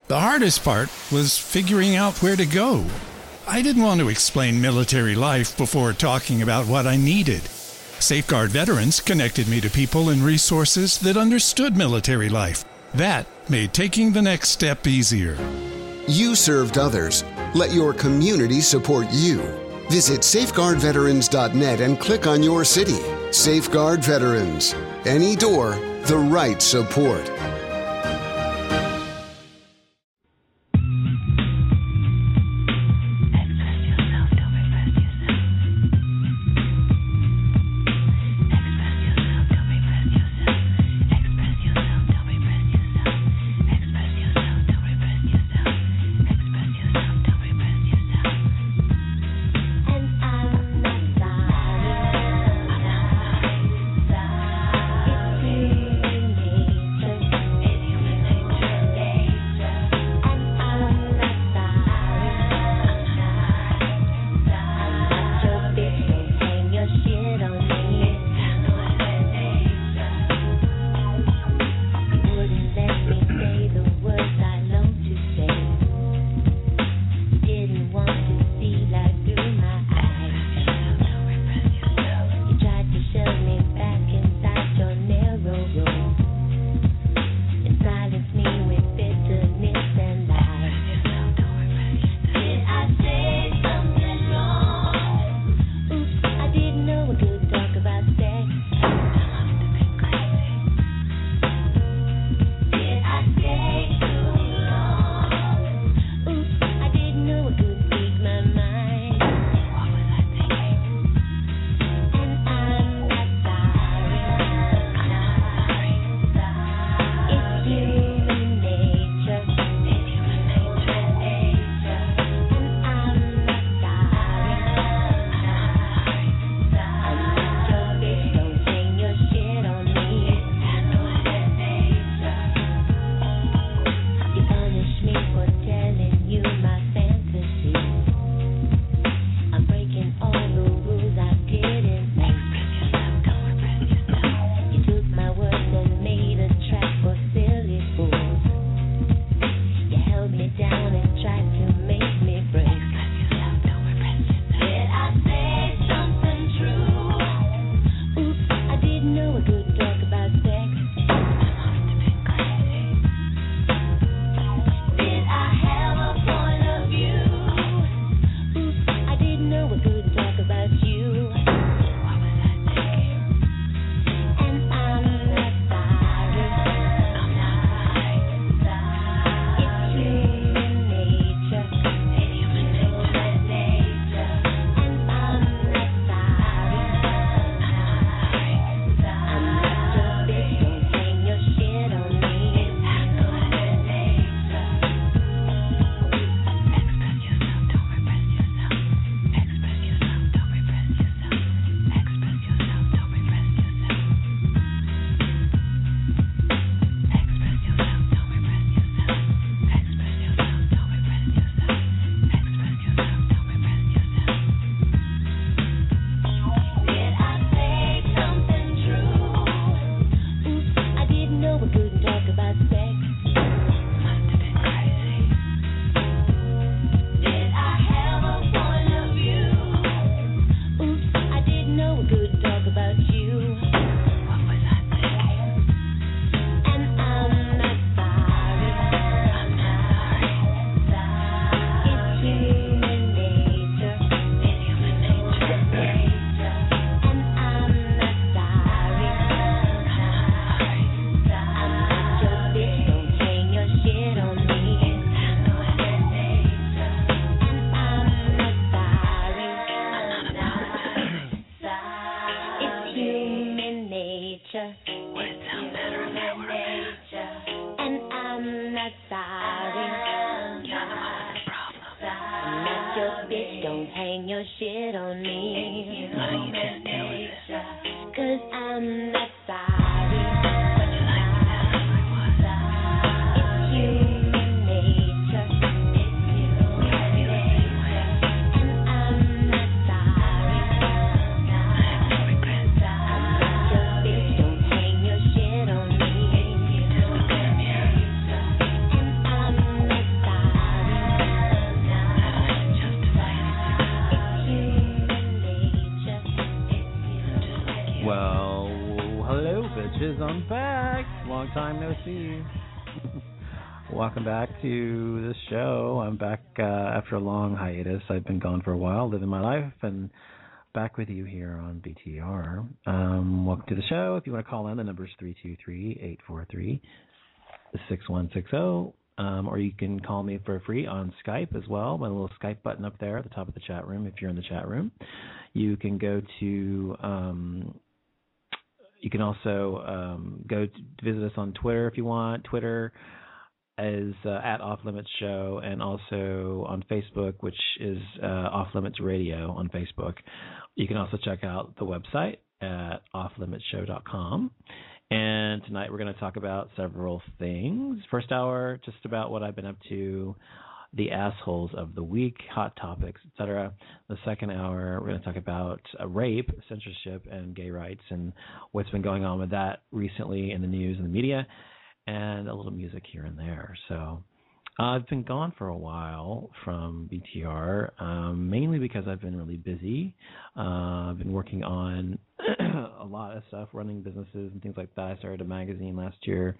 The hardest part was figuring out where to go. I didn't want to explain military life before talking about what I needed. Safeguard Veterans connected me to people and resources that understood military life. That made taking the next step easier. You served others. Let your community support you. Visit safeguardveterans.net and click on your city. Safeguard Veterans. Any door, the right support. guys, I'm back. Long time no see. Welcome back to the show. I'm back after a long hiatus. I've been gone for a while, living my life, and back with you here on BTR. Welcome to the show. If you want to call in, the number is 323-843-6160. Or you can call me for free on Skype as well. My little Skype button up there at the top of the chat room if you're in the chat room. You can go to... you can also go to visit us on Twitter if you want. Twitter is at Off Limits Show, and also on Facebook, which is Off Limits Radio on Facebook. You can also check out the website at offlimitshow.com. And tonight we're going to talk about several things. First hour, just about what I've been up to, the assholes of the week, hot topics, etc. The second hour, we're going to talk about rape, censorship, and gay rights, and what's been going on with that recently in the news and the media, and a little music here and there. So I've been gone for a while from BTR, mainly because I've been really busy. I've been working on a lot of stuff, running businesses and things like that. I started a magazine last year.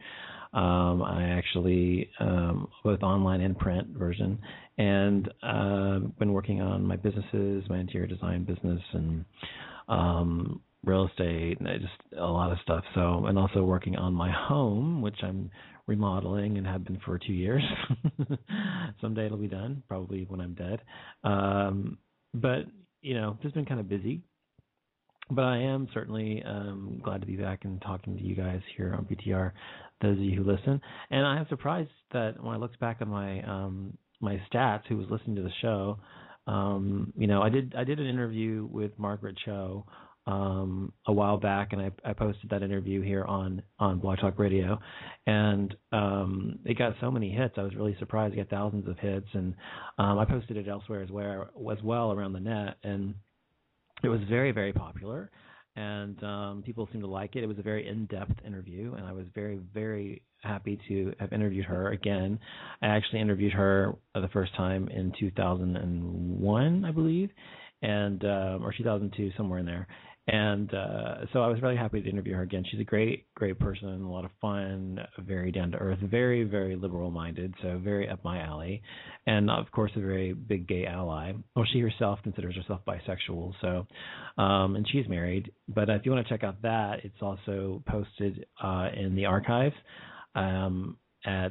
I actually, both online and print version, and been working on my businesses, my interior design business, and real estate, and just a lot of stuff. So, and also working on my home, which I'm remodeling and have been for 2 years. Someday it'll be done, probably when I'm dead. But, just been kind of busy. But I am certainly glad to be back and talking to you guys here on BTR, those of you who listen. And I am surprised that when I looked back on my my stats, who was listening to the show, I did an interview with Margaret Cho a while back, and I posted that interview here on Blog Talk Radio, and it got so many hits. I was really surprised. It got thousands of hits, and I posted it elsewhere as well around the net, and it was very, very popular, and people seemed to like it. It was a very in-depth interview, and I was very, very happy to have interviewed her again. I actually interviewed her the first time in 2001, I believe, and or 2002, somewhere in there. And so I was really happy to interview her again. She's a great, great person, a lot of fun, very down to earth, very, very liberal-minded, so very up my alley, and of course a very big gay ally. Well, she herself considers herself bisexual, so and she's married. But if you want to check out that, it's also posted in the archives at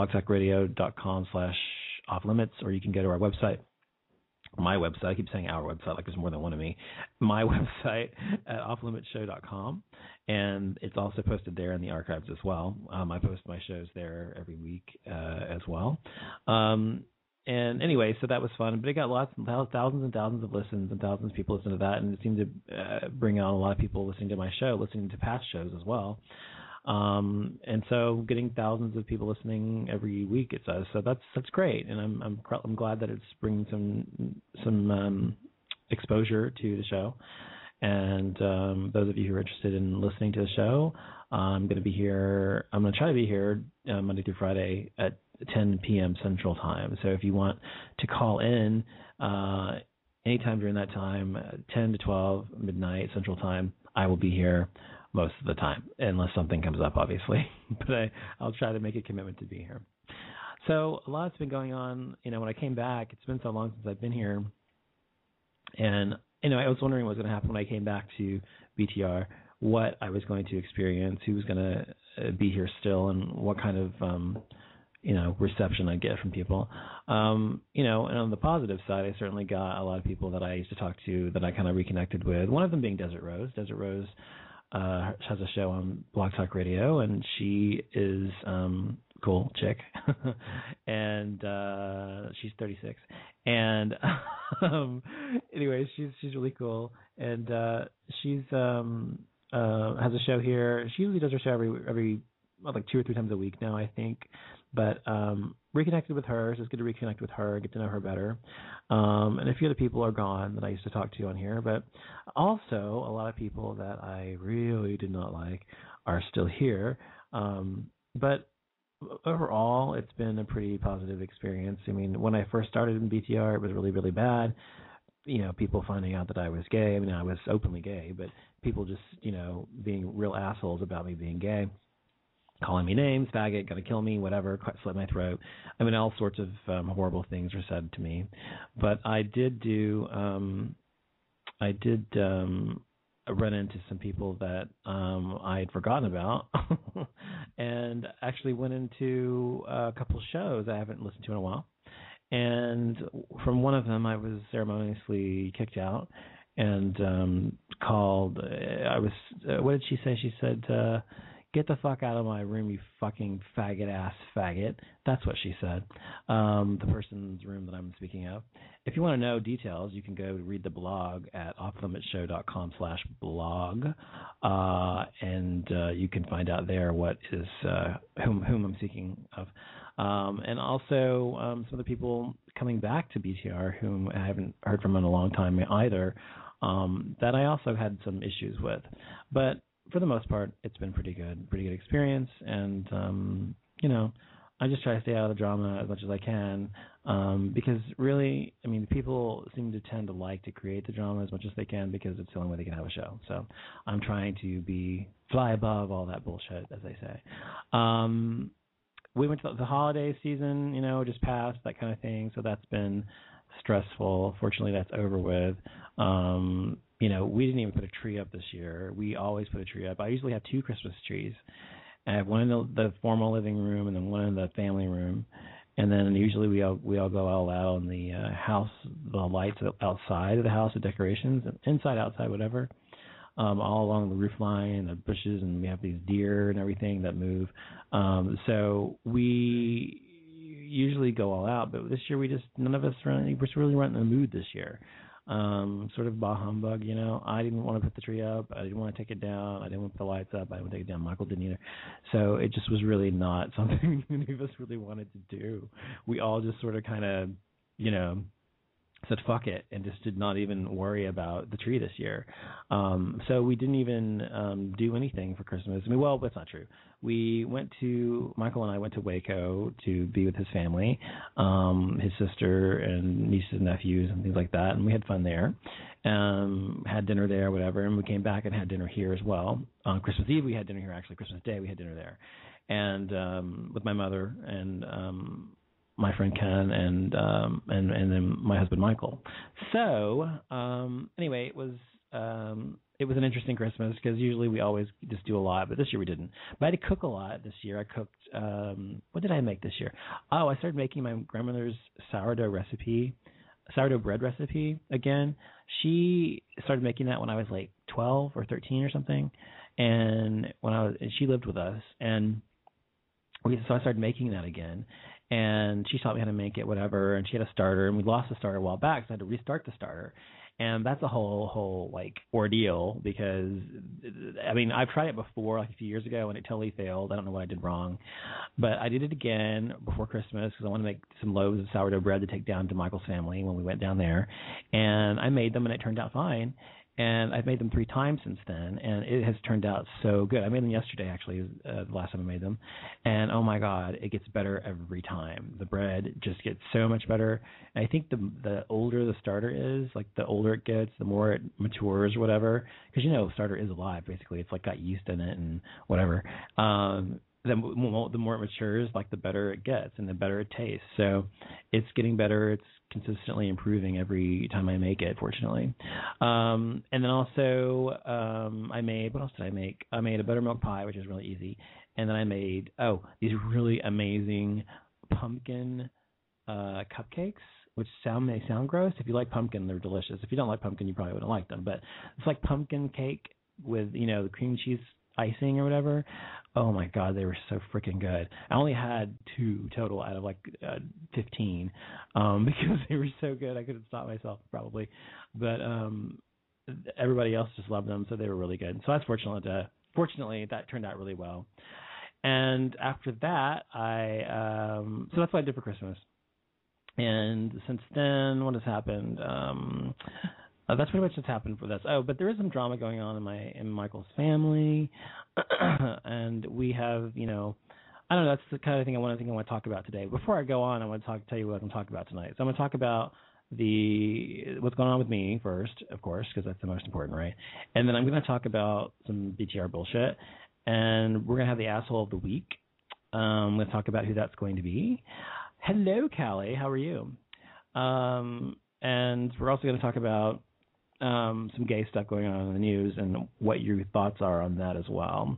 blogtalkradio.com/offlimits, or you can go to our website. My website, I keep saying our website like there's more than one of me, my website at offlimitshow.com, and it's also posted there in the archives as well. I post my shows there every week as well. And anyway, so that was fun, but it got thousands and thousands of listens, and thousands of people listen to that, and it seemed to bring out a lot of people listening to my show, listening to past shows as well. And so getting thousands of people listening every week, it says, so that's great, and I'm glad that it's bringing some exposure to the show. And those of you who are interested in listening to the show, I'm going to try to be here Monday through Friday at 10 p.m. Central Time. So if you want to call in anytime during that time, 10 to 12 midnight Central Time, I will be here most of the time, unless something comes up, obviously. But I'll try to make a commitment to be here. So a lot's been going on. When I came back, it's been so long since I've been here, and I was wondering what was going to happen when I came back to BTR, what I was going to experience, who was going to be here still, and what kind of reception I get from people. And on the positive side, I certainly got a lot of people that I used to talk to that I kind of reconnected with. One of them being Desert Rose. Desert Rose has a show on Blog Talk Radio, and she is cool chick, and she's 36. And anyway, she's really cool, and she's has a show here. She usually does her show every like 2 or 3 times a week now, I think. But reconnected with her, so it's good to reconnect with her, get to know her better. And a few other people are gone that I used to talk to on here, but also a lot of people that I really did not like are still here. But overall, it's been a pretty positive experience. I mean, when I first started in BTR, it was really, really bad. people finding out that I was gay. I mean, I was openly gay, but people just, being real assholes about me being gay, calling me names, faggot, gonna kill me, whatever, slit my throat. I mean, all sorts of horrible things were said to me. But I did run into some people that I had forgotten about, and actually went into a couple of shows I haven't listened to in a while. And from one of them, I was ceremoniously kicked out and called. What did she say? She said, "Get the fuck out of my room, you fucking faggot-ass faggot." That's what she said. The person's room that I'm speaking of. If you want to know details, you can go read the blog at offlimitshow.com/blog, and you can find out there what is whom I'm speaking of. And also some of the people coming back to BTR whom I haven't heard from in a long time either, that I also had some issues with. But for the most part, it's been pretty good experience. And, I just try to stay out of the drama as much as I can, because really, I mean, people seem to tend to like to create the drama as much as they can because it's the only way they can have a show. So I'm trying to fly above all that bullshit, as they say. We went to the holiday season, just passed, that kind of thing. So that's been stressful. Fortunately, that's over with. We didn't even put a tree up this year. We always put a tree up. I usually have 2 Christmas trees. I have one in the formal living room and then one in the family room. And then usually we all go all out on the house, the lights outside of the house, the decorations, inside, outside, whatever. All along the roof line and the bushes, and we have these deer and everything that move. So we usually go all out, but this year none of us we're really running the mood this year. Sort of bah humbug, I didn't want to put the tree up. I didn't want to take it down. I didn't want to put the lights up. I didn't want to take it down. Michael didn't either. So it just was really not something any of us really wanted to do. We all just sort of kind of, said fuck it and just did not even worry about the tree this year. So we didn't even do anything for Christmas. I mean, well, that's not true. Michael and I went to Waco to be with his family, his sister and nieces and nephews and things like that, and we had fun there. Had dinner there, whatever, and we came back and had dinner here as well. On Christmas Eve, we had dinner here. Actually, Christmas Day, we had dinner there, and with my mother and my friend Ken and then my husband Michael. So anyway, it was an interesting Christmas because usually we always just do a lot, but this year we didn't. But I had to cook a lot this year. I cooked. What did I make this year? Oh, I started making my grandmother's sourdough bread recipe again. She started making that when I was like 12 or 13 or something, and she lived with us, and so I started making that again. And she taught me how to make it, whatever. And she had a starter, and we lost the starter a while back, so I had to restart the starter. And that's a whole like ordeal because, I mean, I've tried it before, like a few years ago, and it totally failed. I don't know what I did wrong, but I did it again before Christmas because I wanted to make some loaves of sourdough bread to take down to Michael's family when we went down there. And I made them, and it turned out fine. And I've made them 3 times since then, and it has turned out so good. I made them yesterday, actually, the last time I made them. And, oh, my God, it gets better every time. The bread just gets so much better. And I think the older the starter is, like the older it gets, the more it matures or whatever. Because, starter is alive, basically. It's like got yeast in it and whatever. The more it matures, like the better it gets and the better it tastes. So it's getting better. It's consistently improving every time I make it, fortunately. And then also what else did I make? I made a buttermilk pie, which is really easy. And then I made, these really amazing pumpkin cupcakes, which may sound gross. If you like pumpkin, they're delicious. If you don't like pumpkin, you probably wouldn't like them. But it's like pumpkin cake with, the cream cheese icing or whatever. Oh my God, they were so freaking good. I only had 2 total out of like 15 because they were so good. I couldn't stop myself probably, but everybody else just loved them, so they were really good. So that's fortunately that turned out really well. And after that, so that's what I did for Christmas. And since then, what has happened? That's pretty much what's happened for this. Oh, but there is some drama going on in Michael's family, and we have, I don't know. That's the kind of thing I want to talk about today. Before I go on, I want to tell you what I'm going to talk about tonight. So I'm going to talk about what's going on with me first, of course, because that's the most important, right? And then I'm going to talk about some BTR bullshit, and we're going to have the asshole of the week. I'm going to talk about who that's going to be. Hello, Callie. How are you? And we're also going to talk about some gay stuff going on in the news and what your thoughts are on that as well.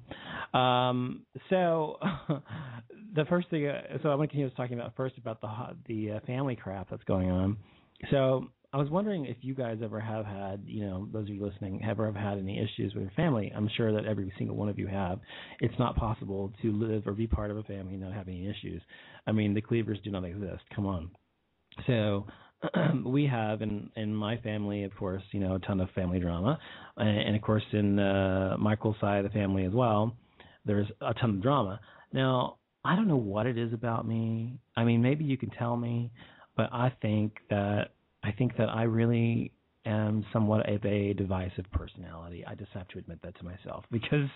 So the first thing, so I'm going to continue talking about first about the family crap that's going on. So I was wondering if you guys ever have had, those of you listening, ever have had any issues with your family. I'm sure that every single one of you have. It's not possible to live or be part of a family and not have any issues. I mean, the Cleavers do not exist. Come on. So we have in my family, of course, a ton of family drama. And of course, in Michael's side of the family as well, there's a ton of drama. Now, I don't know what it is about me. I mean, maybe you can tell me, but I think that I really am somewhat of a divisive personality. I just have to admit that to myself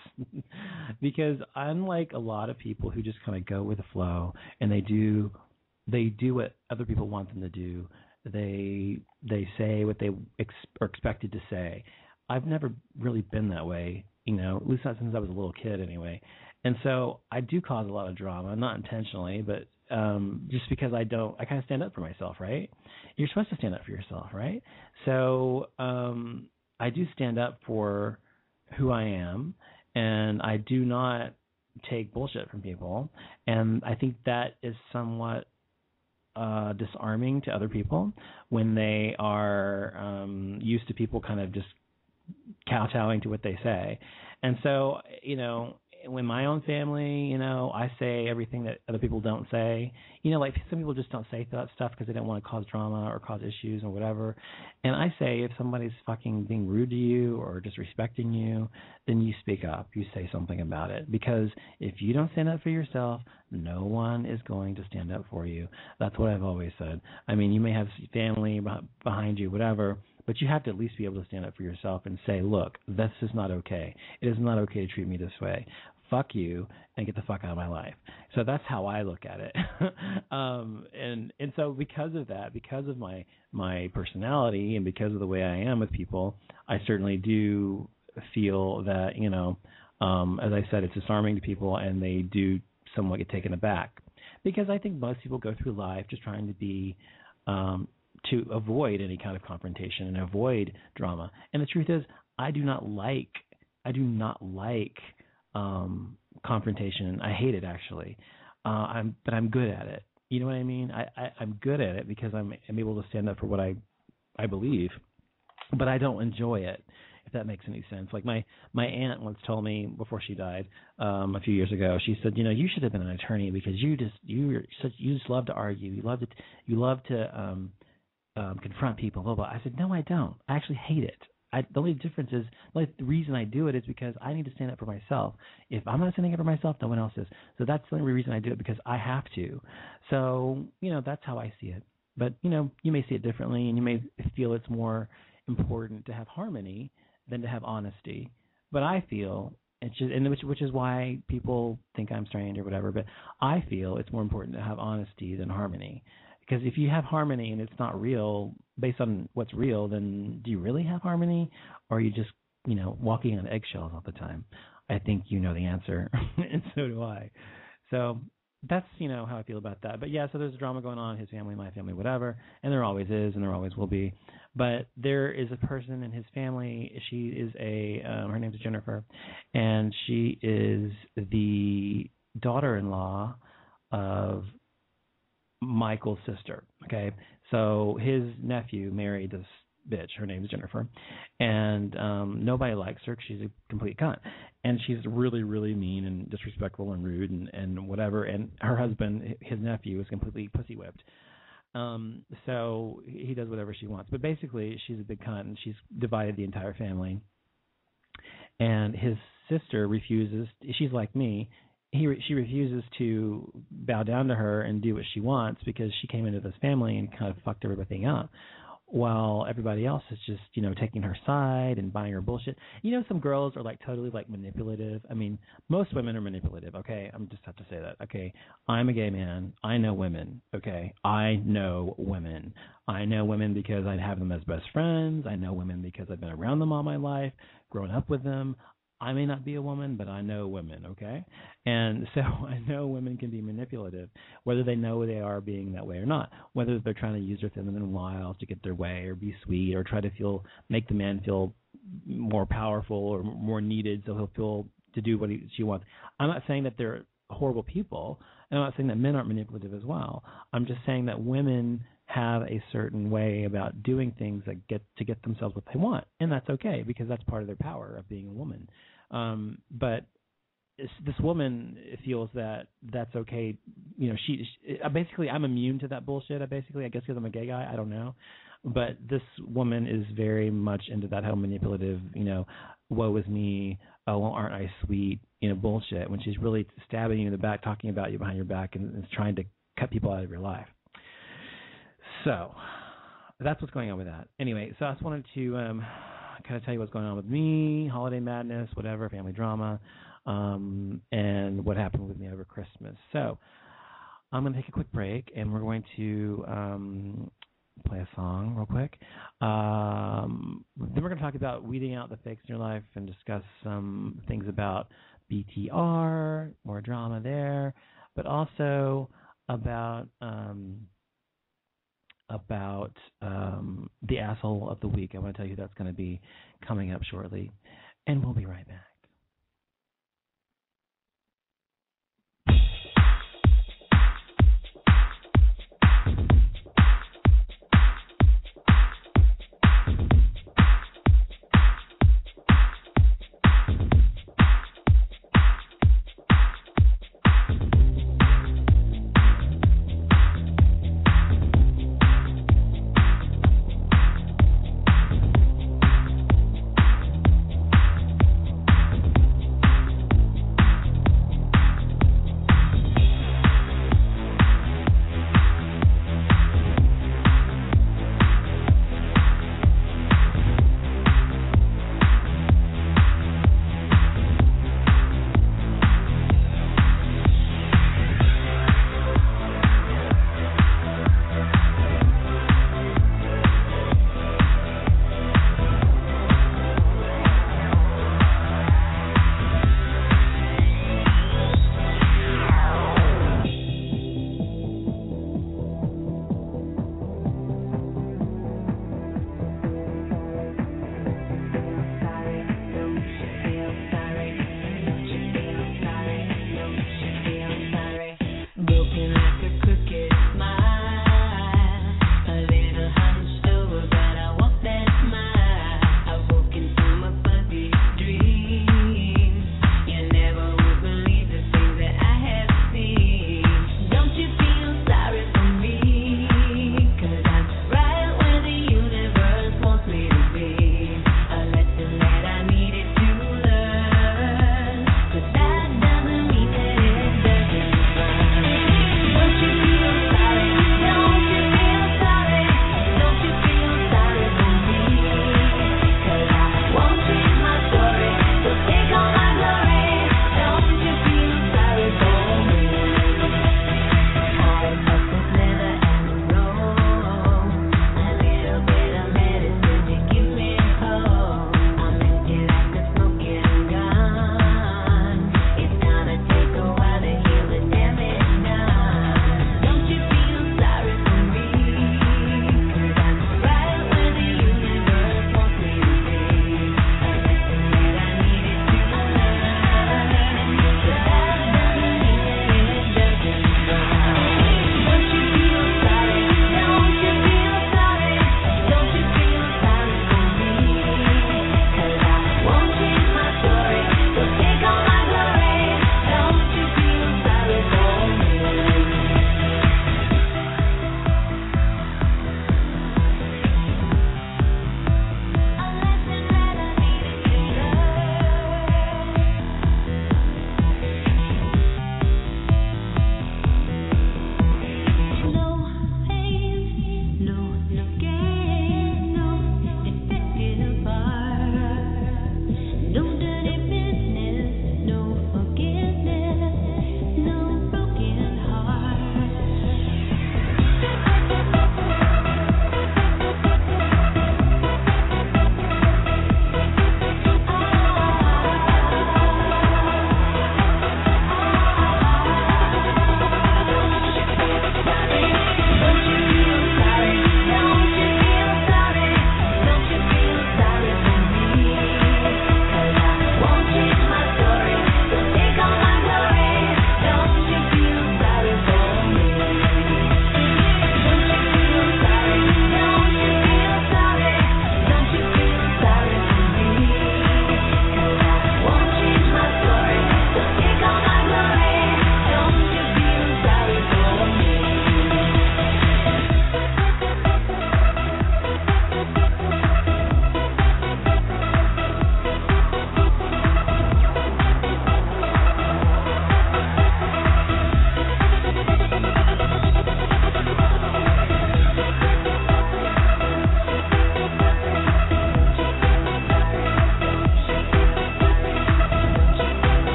because unlike a lot of people who just kind of go with the flow and they do what other people want them to do. They say what they are expected to say. I've never really been that way, at least not since I was a little kid anyway. And so I do cause a lot of drama, not intentionally, but just because I kind of stand up for myself, right? You're supposed to stand up for yourself, right? So I do stand up for who I am, and I do not take bullshit from people. And I think that is somewhat disarming to other people when they are used to people kind of just kowtowing to what they say. And so, when my own family, I say everything that other people don't say. Like some people just don't say that stuff because they don't want to cause drama or cause issues or whatever. And I say if somebody's fucking being rude to you or disrespecting you, then you speak up. You say something about it. Because if you don't stand up for yourself, no one is going to stand up for you. That's what I've always said. I mean, you may have family behind you, whatever, but you have to at least be able to stand up for yourself and say, look, this is not okay. It is not okay to treat me this way. Fuck you and get the fuck out of my life. So that's how I look at it. And so because of that, because of my personality and because of the way I am with people, I certainly do feel that, as I said, it's disarming to people and they do somewhat get taken aback. Because I think most people go through life just trying to be to avoid any kind of confrontation and avoid drama. And the truth is, I do not like confrontation. I hate it actually. But I'm good at it. You know what I mean? I'm good at it because I'm able to stand up for what I believe, but I don't enjoy it, if that makes any sense. Like my aunt once told me before she died a few years ago, she said, you should have been an attorney because you just love to argue. You love to confront people, blah, blah. I said, no, I don't. I actually hate it. The only difference is, the reason I do it is because I need to stand up for myself. If I'm not standing up for myself, no one else is. So that's the only reason I do it, because I have to. So, that's how I see it. But, you may see it differently, and you may feel it's more important to have harmony than to have honesty. But I feel, which is why people think I'm strange or whatever, but I feel it's more important to have honesty than harmony. Because if you have harmony and it's not real, based on what's real, then do you really have harmony? Or are you just, walking on eggshells all the time? I think you know the answer, and so do I. So that's, how I feel about that. But yeah, so there's drama going on, his family, my family, whatever, and there always is and there always will be. But there is a person in his family, she is her name is Jennifer, and she is the daughter-in-law of Michael's sister. Okay, so his nephew married this bitch. Her name is Jennifer, and nobody likes her. She's a complete cunt, and she's really, really mean and disrespectful and rude and whatever. And her husband, his nephew, is completely pussy whipped. So he does whatever she wants. But basically, she's a big cunt, and she's divided the entire family. And his sister refuses. She's like me. She refuses to bow down to her and do what she wants because she came into this family and kind of fucked everything up. while everybody else is just, taking her side and buying her bullshit. Some girls are like totally like manipulative. I mean, most women are manipulative, okay? I'm just have to say that, okay? I'm a gay man. I know women, okay? I know women. I know women because I have them as best friends. I know women because I've been around them all my life, grown up with them. I may not be a woman, but I know women, okay? And so I know women can be manipulative, whether they know they are being that way or not, whether they're trying to use their feminine wiles to get their way or be sweet or try to make the man feel more powerful or more needed so he'll feel to do what she wants. I'm not saying that they're horrible people, and I'm not saying that men aren't manipulative as well. I'm just saying that women have a certain way about doing things that get themselves what they want, and that's okay because that's part of their power of being a woman. But this woman feels that that's okay. She basically, I'm immune to that bullshit. I guess because I'm a gay guy, I don't know. But this woman is very much into that whole manipulative, woe is me, oh, well, aren't I sweet, bullshit. When she's really stabbing you in the back, talking about you behind your back, and is trying to cut people out of your life. So that's what's going on with that. Anyway, so I just wanted to kind of tell you what's going on with me, holiday madness, whatever, family drama, and what happened with me over Christmas. So I'm going to take a quick break, and we're going to play a song real quick. Then we're going to talk about weeding out the fakes in your life and discuss some things about BTR, more drama there, but also about the asshole of the week. I want to tell you that's going to be coming up shortly, and we'll be right back.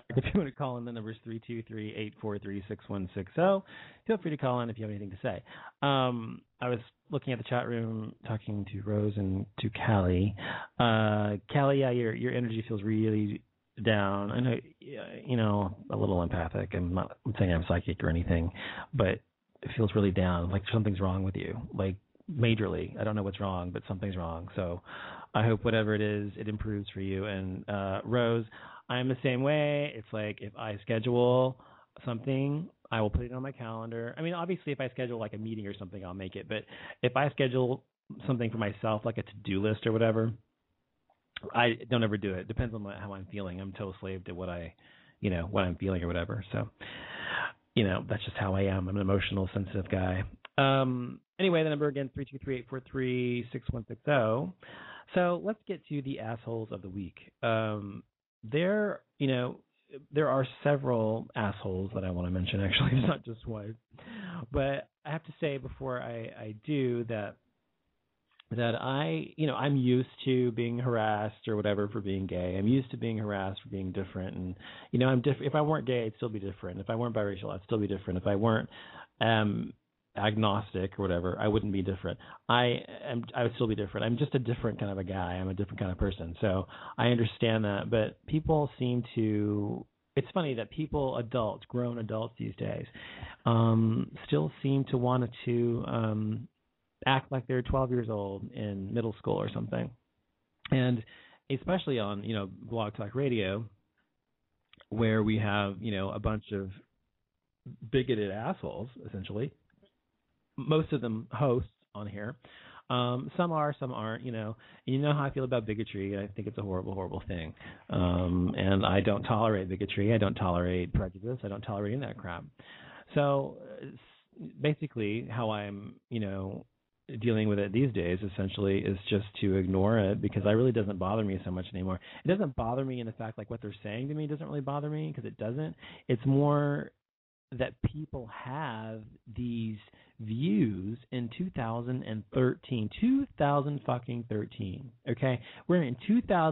If you want to call in, the number is 323-843-6160. Feel free to call in if you have anything to say. I was looking at the chat room, talking to Rose and to Callie. Callie, yeah, your energy feels really down. I know, a little empathic. I'm not saying I'm psychic or anything, but it feels really down, like something's wrong with you, like majorly. I don't know what's wrong, but something's wrong. So I hope whatever it is, it improves for you. And Rose, I'm the same way. It's like if I schedule something, I will put it on my calendar. I mean, obviously, if I schedule like a meeting or something, I'll make it. But if I schedule something for myself, like a to-do list or whatever, I don't ever do it. It depends on how I'm feeling. I'm total slave to what I'm feeling or whatever. So, that's just how I am. I'm an emotional, sensitive guy. Anyway, the number again, 323-843-6160. So let's get to the assholes of the week. There are several assholes that I want to mention, actually. It's not just one. But I have to say before I do that I'm used to being harassed or whatever for being gay. I'm used to being harassed for being different. And, I'm different. If I weren't gay, I'd still be different. If I weren't biracial, I'd still be different. If I weren't agnostic or whatever, I wouldn't be different. I would still be different. I'm just a different kind of a guy. I'm a different kind of person. So I understand that. But people seem to, it's funny that people, grown adults these days, still seem to want to act like they're 12 years old in middle school or something. And especially on, Blog Talk Radio, where we have, a bunch of bigoted assholes, essentially. Most of them hosts on here. Some are, some aren't, You know how I feel about bigotry. I think it's a horrible, horrible thing. And I don't tolerate bigotry. I don't tolerate prejudice. I don't tolerate any of that crap. So basically how I'm, dealing with it these days essentially is just to ignore it, because it really doesn't bother me so much anymore. It doesn't bother me in the fact like what they're saying to me doesn't really bother me, because it doesn't. It's more that people have these views in 2013, okay? We're in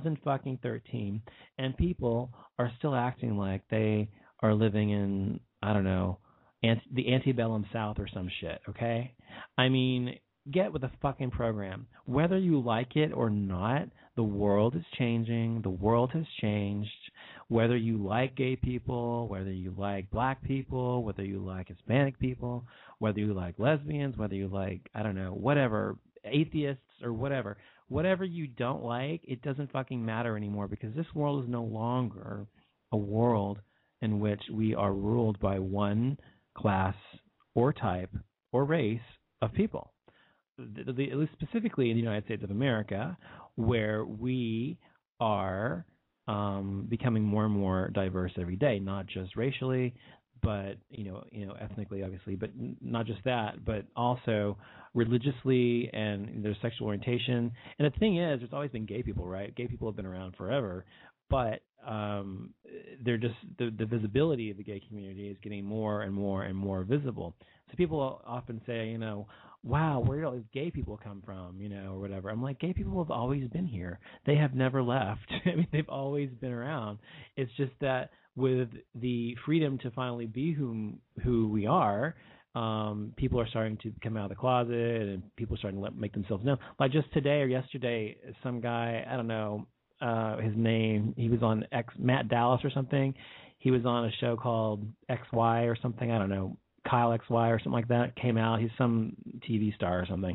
2013, and people are still acting like they are living in, I don't know, the antebellum South or some shit, okay? I mean, get with the fucking program. Whether you like it or not, the world is changing. The world has changed. Whether you like gay people, whether you like black people, whether you like Hispanic people, whether you like lesbians, whether you like, I don't know, whatever, atheists or whatever. Whatever you don't like, it doesn't fucking matter anymore, because this world is no longer a world in which we are ruled by one class or type or race of people. At least specifically in the United States of America, where we are becoming more and more diverse every day, not just racially, but ethnically, obviously, but not just that, but also religiously and their sexual orientation. And the thing is, there's always been gay people, right? Gay people have been around forever, but they're just the visibility of the gay community is getting more and more and more visible. So people often say, wow, where did all these gay people come from, or whatever. I'm like, gay people have always been here. They have never left. I mean, they've always been around. It's just that with the freedom to finally be who we are, people are starting to come out of the closet, and people are starting to make themselves known. Like just today or yesterday, some guy, I don't know his name, he was on Matt Dallas or something. He was on a show called XY or something, I don't know, Kyle XY or something like that, came out. He's some TV star or something.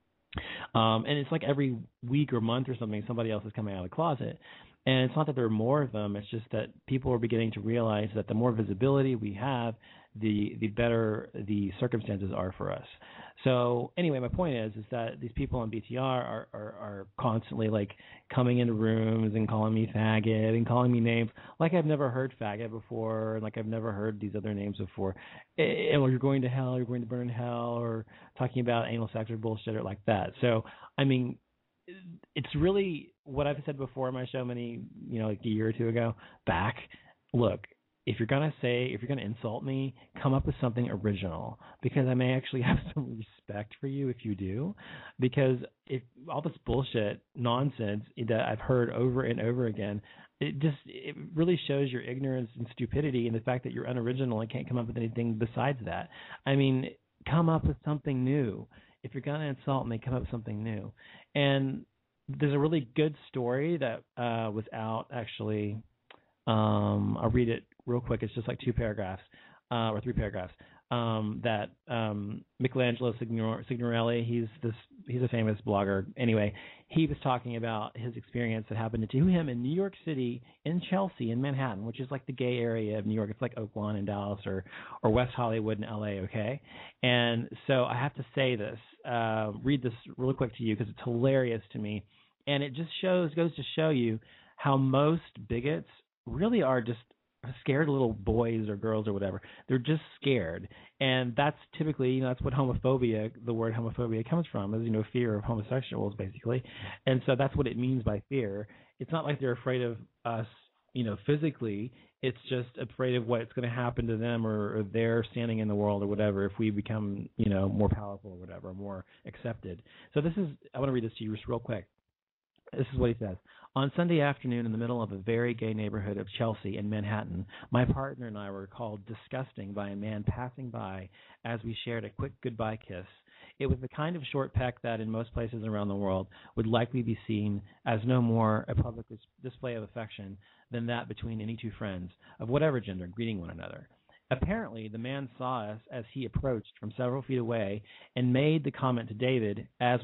And it's like every week or month or something, somebody else is coming out of the closet. And it's not that there are more of them. It's just that people are beginning to realize that the more visibility we have, the better the circumstances are for us. So anyway, my point is that these people on BTR are constantly like coming into rooms and calling me faggot and calling me names like I've never heard faggot before, and like I've never heard these other names before. And you're going to hell, you're going to burn in hell, or talking about anal sex or bullshit or like that. So I mean, it's really what I've said before in my show like a year or two ago back. Look, if you're going to insult me, come up with something original, because I may actually have some respect for you if you do. Because if all this bullshit nonsense that I've heard over and over again, it really shows your ignorance and stupidity, and the fact that you're unoriginal and can't come up with anything besides that. I mean, come up with something new. If you're going to insult me, come up with something new. And there's a really good story that was out, actually. I'll read it real quick. It's just like 2 paragraphs or 3 paragraphs. That Michelangelo Signorelli, he's a famous blogger. Anyway, he was talking about his experience that happened to him in New York City, in Chelsea, in Manhattan, which is like the gay area of New York. It's like Oak Lawn in Dallas or West Hollywood in LA, okay? And so I have to say this, read this really quick to you because it's hilarious to me. And it just goes to show you how most bigots really are just scared little boys or girls or whatever. They're just scared. And that's typically, that's what homophobia, the word homophobia comes from, is, fear of homosexuals, basically. And so that's what it means by fear. It's not like they're afraid of us, physically. It's just afraid of what's going to happen to them or their standing in the world or whatever if we become, more powerful or whatever, more accepted. So I want to read this to you just real quick. This is what he says. On Sunday afternoon, in the middle of a very gay neighborhood of Chelsea in Manhattan, my partner and I were called disgusting by a man passing by as we shared a quick goodbye kiss. It was the kind of short peck that in most places around the world would likely be seen as no more a public display of affection than that between any 2 friends of whatever gender greeting one another. Apparently, the man saw us as he approached from several feet away and made the comment to David after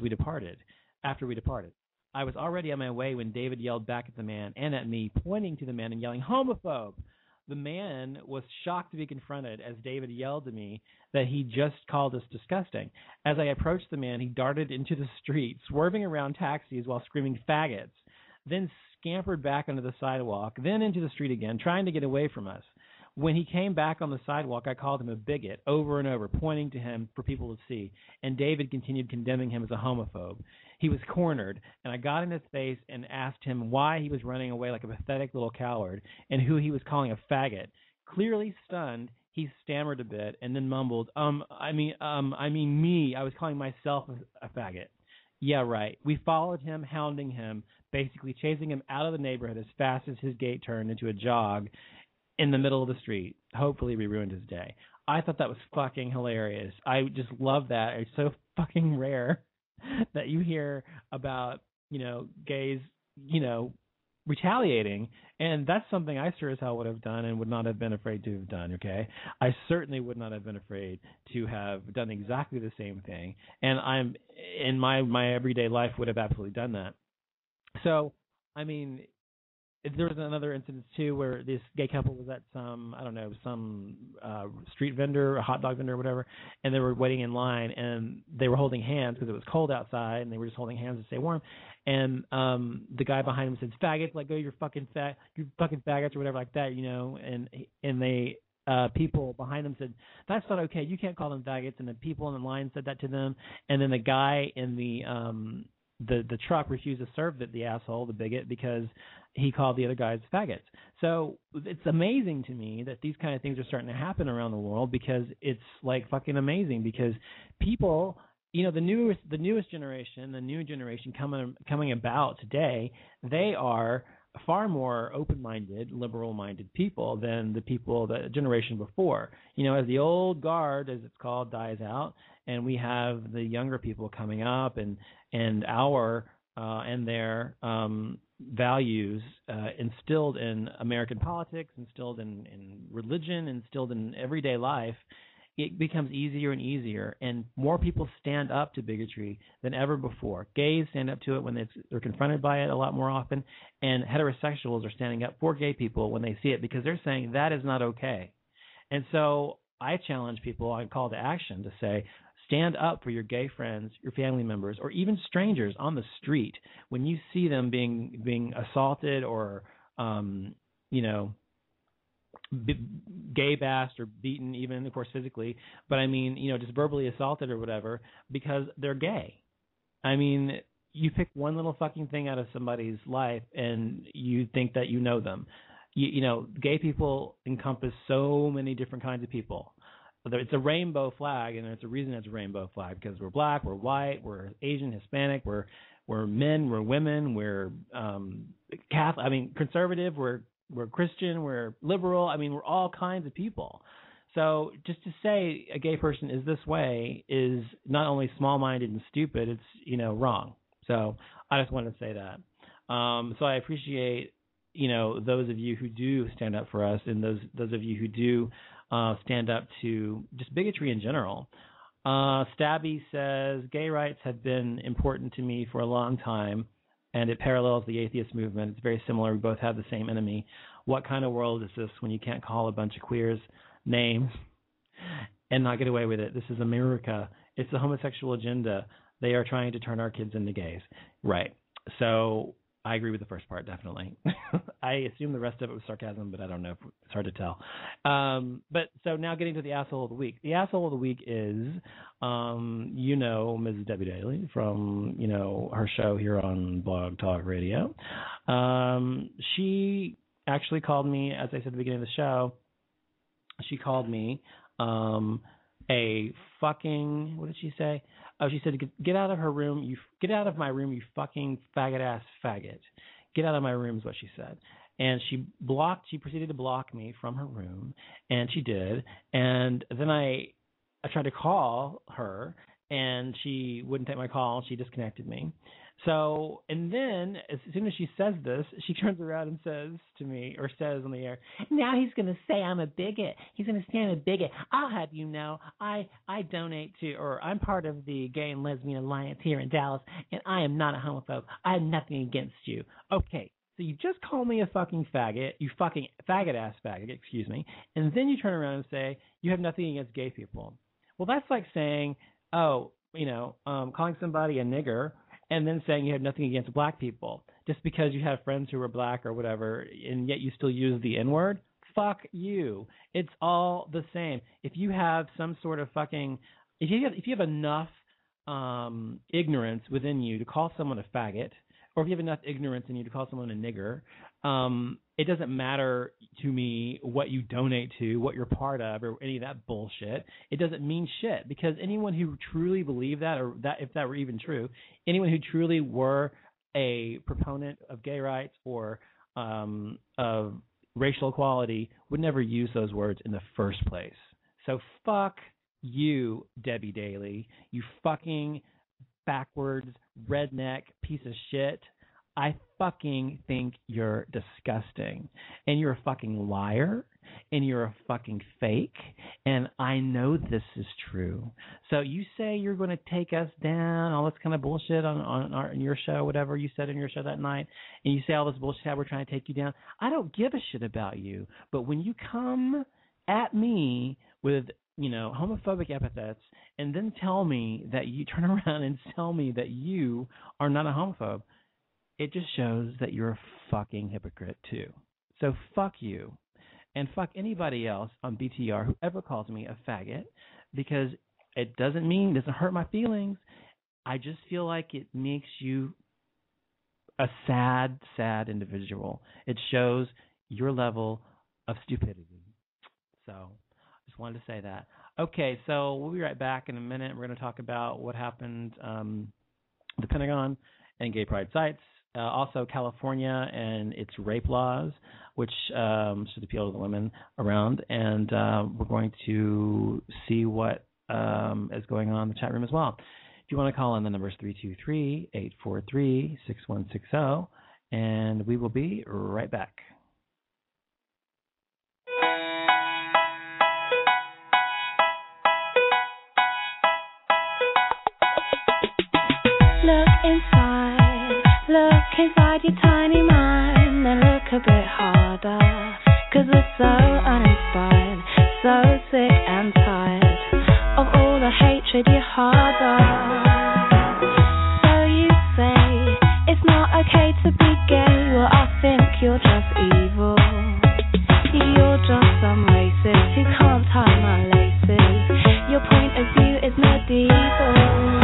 we departed. I was already on my way when David yelled back at the man and at me, pointing to the man and yelling, "Homophobe!" The man was shocked to be confronted as David yelled at me that he just called us disgusting. As I approached the man, he darted into the street, swerving around taxis while screaming faggots, then scampered back onto the sidewalk, then into the street again, trying to get away from us. When he came back on the sidewalk, I called him a bigot over and over, pointing to him for people to see, and David continued condemning him as a homophobe. He was cornered, and I got in his face and asked him why he was running away like a pathetic little coward and who he was calling a faggot. Clearly stunned, he stammered a bit and then mumbled, I mean me. I was calling myself a faggot. Yeah, right. We followed him, hounding him, basically chasing him out of the neighborhood as fast as his gait turned into a jog in the middle of the street. Hopefully we ruined his day. I thought that was fucking hilarious. I just love that. It's so fucking rare that you hear about, gays, retaliating. And that's something I sure as hell would have done and would not have been afraid to have done, okay? I certainly would not have been afraid to have done exactly the same thing. And I'm in my everyday life would have absolutely done that. So, I mean, there was another instance, too, where this gay couple was at some street vendor, a hot dog vendor or whatever, and they were waiting in line, and they were holding hands because it was cold outside, and they were just holding hands to stay warm. And the guy behind him said, "Faggots, let go, you fucking faggots," or whatever like that, and they people behind them said, "That's not okay. You can't call them faggots." And the people in the line said that to them, and then the guy in the truck refused to serve the asshole, the bigot, because he called the other guys faggots. So it's amazing to me that these kind of things are starting to happen around the world, because it's like fucking amazing, because people, the newest generation, the new generation coming about today, they are far more open-minded, liberal-minded people than the generation before. As the old guard, as it's called, dies out, and we have the younger people coming up, and their values instilled in American politics, instilled in religion, instilled in everyday life, it becomes easier and easier, and more people stand up to bigotry than ever before. Gays stand up to it when they're confronted by it a lot more often, and heterosexuals are standing up for gay people when they see it, because they're saying that is not okay. And so I challenge people on call to action to say, stand up for your gay friends, your family members, or even strangers on the street when you see them being assaulted or, gay bashed or beaten, even, of course, physically. But I mean, just verbally assaulted or whatever, because they're gay. I mean, you pick one little fucking thing out of somebody's life and you think that you know them. gay people encompass so many different kinds of people. It's a rainbow flag, and there's a reason it's a rainbow flag, because we're black, we're white, we're Asian, Hispanic, we're men, we're women, we're Catholic, conservative, we're Christian, we're liberal. We're all kinds of people. So just to say a gay person is this way is not only small-minded and stupid, it's, wrong. So I just wanted to say that. So I appreciate, those of you who do stand up for us, and those of you who do stand up to just bigotry in general. Stabby says, gay rights have been important to me for a long time, and it parallels the atheist movement. It's very similar. We both have the same enemy. What kind of world is this when you can't call a bunch of queers names and not get away with it? This is America. It's the homosexual agenda. They are trying to turn our kids into gays. Right. So I agree with the first part, definitely. I assume the rest of it was sarcasm, but I don't know. It's hard to tell. But so now getting to the asshole of the week. The asshole of the week is, Mrs. Debbie Daly from, her show here on Blog Talk Radio. She actually called me, as I said at the beginning of the show, she called me a fucking, what did she say? Oh, she said, get out of her room. Get out of my room, you fucking faggot-ass faggot. Get out of my room is what she said. And she proceeded to block me from her room, and she did. And then I tried to call her, and she wouldn't take my call. She disconnected me. So, and then as soon as she says this, she turns around and says to me, or says on the air, now he's going to say I'm a bigot. He's going to say I'm a bigot. I'll have you know, I donate to, or I'm part of the Gay and Lesbian Alliance here in Dallas, and I am not a homophobe. I have nothing against you. Okay, so you just call me a fucking faggot, you fucking faggot-ass faggot, excuse me, and then you turn around and say you have nothing against gay people. Well, that's like saying, calling somebody a nigger, and then saying you have nothing against black people just because you have friends who are black or whatever, and yet you still use the N-word. Fuck you. It's all the same. If you have some sort of fucking, if you have enough ignorance within you to call someone a faggot, or if you have enough ignorance in you to call someone a nigger, it doesn't matter to me what you donate to, what you're part of, or any of that bullshit. It doesn't mean shit, because anyone who truly believed that, or that if that were even true, anyone who truly were a proponent of gay rights or of racial equality would never use those words in the first place. So fuck you, Debbie Daly, you fucking backwards redneck piece of shit. I fucking think you're disgusting, and you're a fucking liar, and you're a fucking fake, and I know this is true. So you say you're going to take us down, all this kind of bullshit on your show, whatever you said in your show that night, and you say all this bullshit how we're trying to take you down. I don't give a shit about you, but when you come at me with homophobic epithets, and then tell me that you turn around and tell me that you are not a homophobe, it just shows that you're a fucking hypocrite too. So fuck you, and fuck anybody else on BTR who ever calls me a faggot, because it doesn't hurt my feelings. I just feel like it makes you a sad, sad individual. It shows your level of stupidity. So just wanted to say that. Okay, so we'll be right back in a minute. We're going to talk about what happened, the Pentagon and gay pride sites. Also, California and its rape laws, which should appeal to the women around. And we're going to see what is going on in the chat room as well. If you want to call in, the number is 323-843-6160, and we will be right back. Look inside your tiny mind, then look a bit harder, 'cause we're so uninspired, so sick and tired of all the hatred you harbor. So you say it's not okay to be gay, well I think you're just evil. You're just some racist who can't tie my laces. Your point of view is medieval.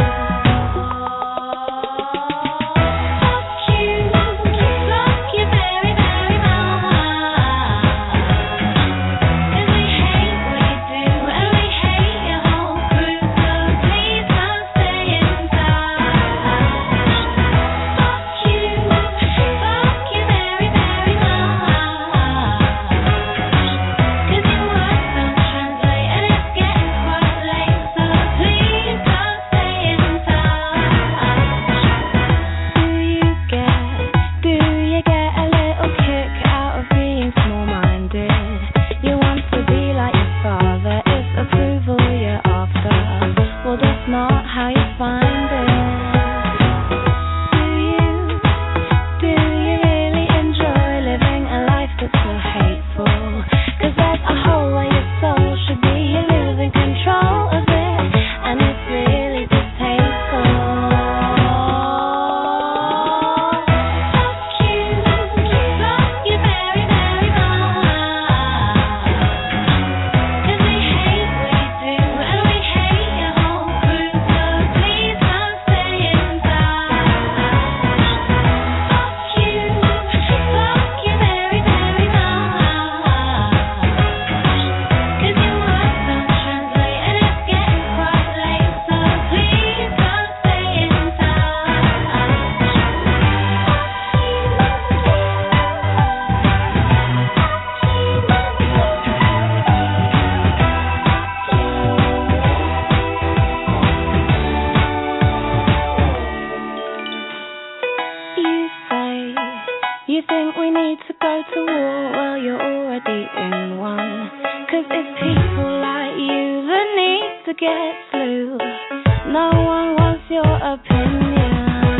You think we need to go to war? Well, you're already in one. 'Cause it's people like you that need to get slew. No one wants your opinion.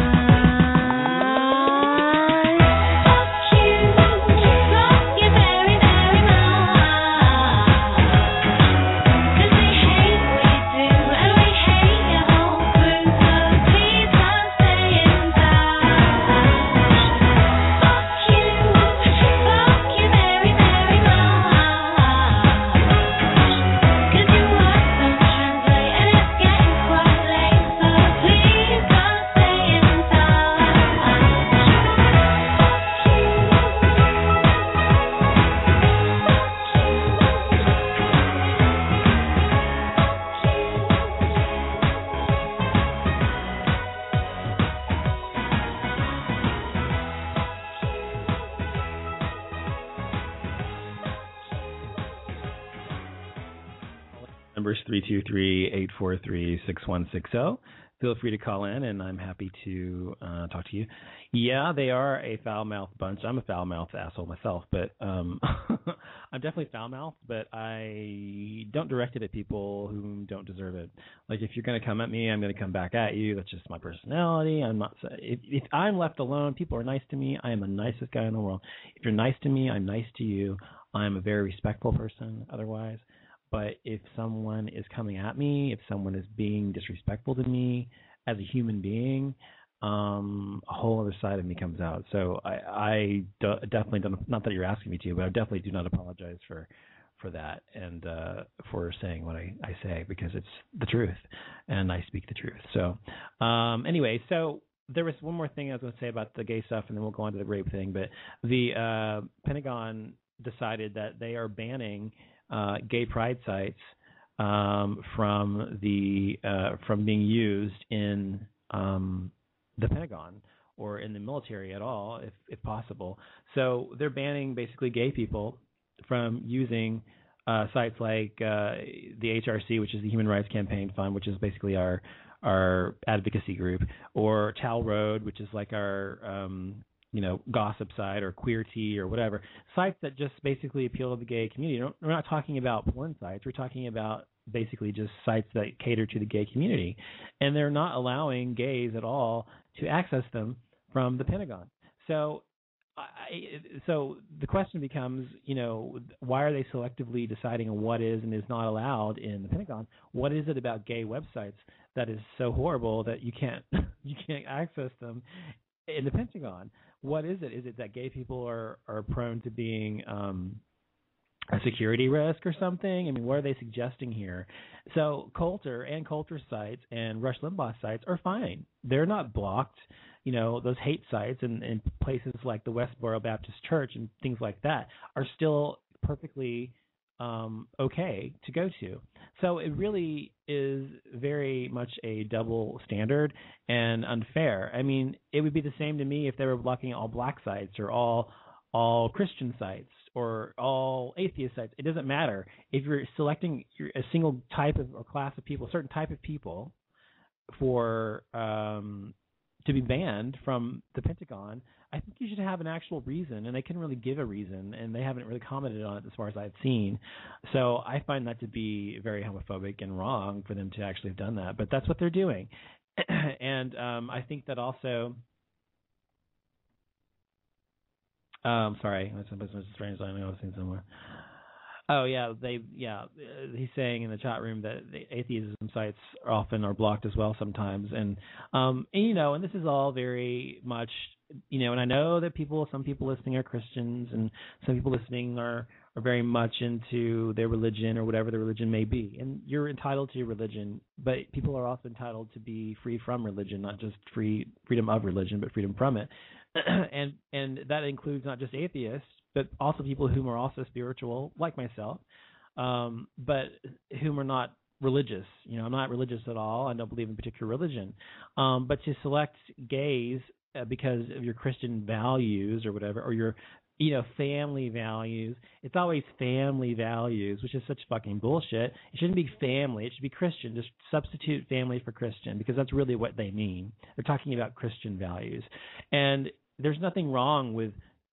Number is 323-843-6160. Feel free to call in, and I'm happy to talk to you. Yeah, they are a foul-mouthed bunch. I'm a foul-mouthed asshole myself, but I'm definitely foul-mouthed, but I don't direct it at people who don't deserve it. Like, if you're going to come at me, I'm going to come back at you. That's just my personality. I'm not. If I'm left alone, people are nice to me. I am the nicest guy in the world. If you're nice to me, I'm nice to you. I'm a very respectful person otherwise. But if someone is coming at me, if someone is being disrespectful to me as a human being, a whole other side of me comes out. So I definitely don't, not that you're asking me to, but I definitely do not apologize for that and for saying what I say, because it's the truth and I speak the truth. So anyway, so there was one more thing I was going to say about the gay stuff, and then we'll go on to the rape thing. But the Pentagon decided that they are banning gay pride sites from being used in the Pentagon or in the military at all, if possible. So they're banning basically gay people from using sites like the HRC, which is the Human Rights Campaign Fund, which is basically our advocacy group, or Tal Road, which is like our gossip site, or Queer Tea, or whatever, sites that just basically appeal to the gay community. We're not talking about porn sites. We're talking about basically just sites that cater to the gay community. And they're not allowing gays at all to access them from the Pentagon. So so the question becomes, why are they selectively deciding on what is and is not allowed in the Pentagon? What is it about gay websites that is so horrible that you can't access them in the Pentagon? What is it? Is it that gay people are prone to being a security risk or something? I mean, what are they suggesting here? So Coulter and Coulter sites and Rush Limbaugh sites are fine. They're not blocked. Those hate sites and places like the Westboro Baptist Church and things like that are still perfectly okay to go to. So it really is very much a double standard and unfair. I mean, it would be the same to me if they were blocking all black sites or all Christian sites or all atheist sites. It doesn't matter. If you're selecting a single type of or class of people, a certain type of people for to be banned from the Pentagon, I think you should have an actual reason, and they couldn't really give a reason, and they haven't really commented on it as far as I've seen. So I find that to be very homophobic and wrong for them to actually have done that, but that's what they're doing. And I think that also sorry, that's strange. I know I've seen somewhere. Oh yeah, he's saying in the chat room that the atheism sites often are blocked as well sometimes, and and this is all very much, and I know that some people listening are Christians, and some people listening are very much into their religion or whatever the religion may be, and you're entitled to your religion, but people are also entitled to be free from religion, not just freedom of religion, but freedom from it, and that includes not just atheists, but also people whom are also spiritual, like myself, but whom are not religious. I'm not religious at all. I don't believe in particular religion. But to select gays because of your Christian values or whatever, or your, family values, it's always family values, which is such fucking bullshit. It shouldn't be family. It should be Christian. Just substitute family for Christian, because that's really what they mean. They're talking about Christian values. And there's nothing wrong with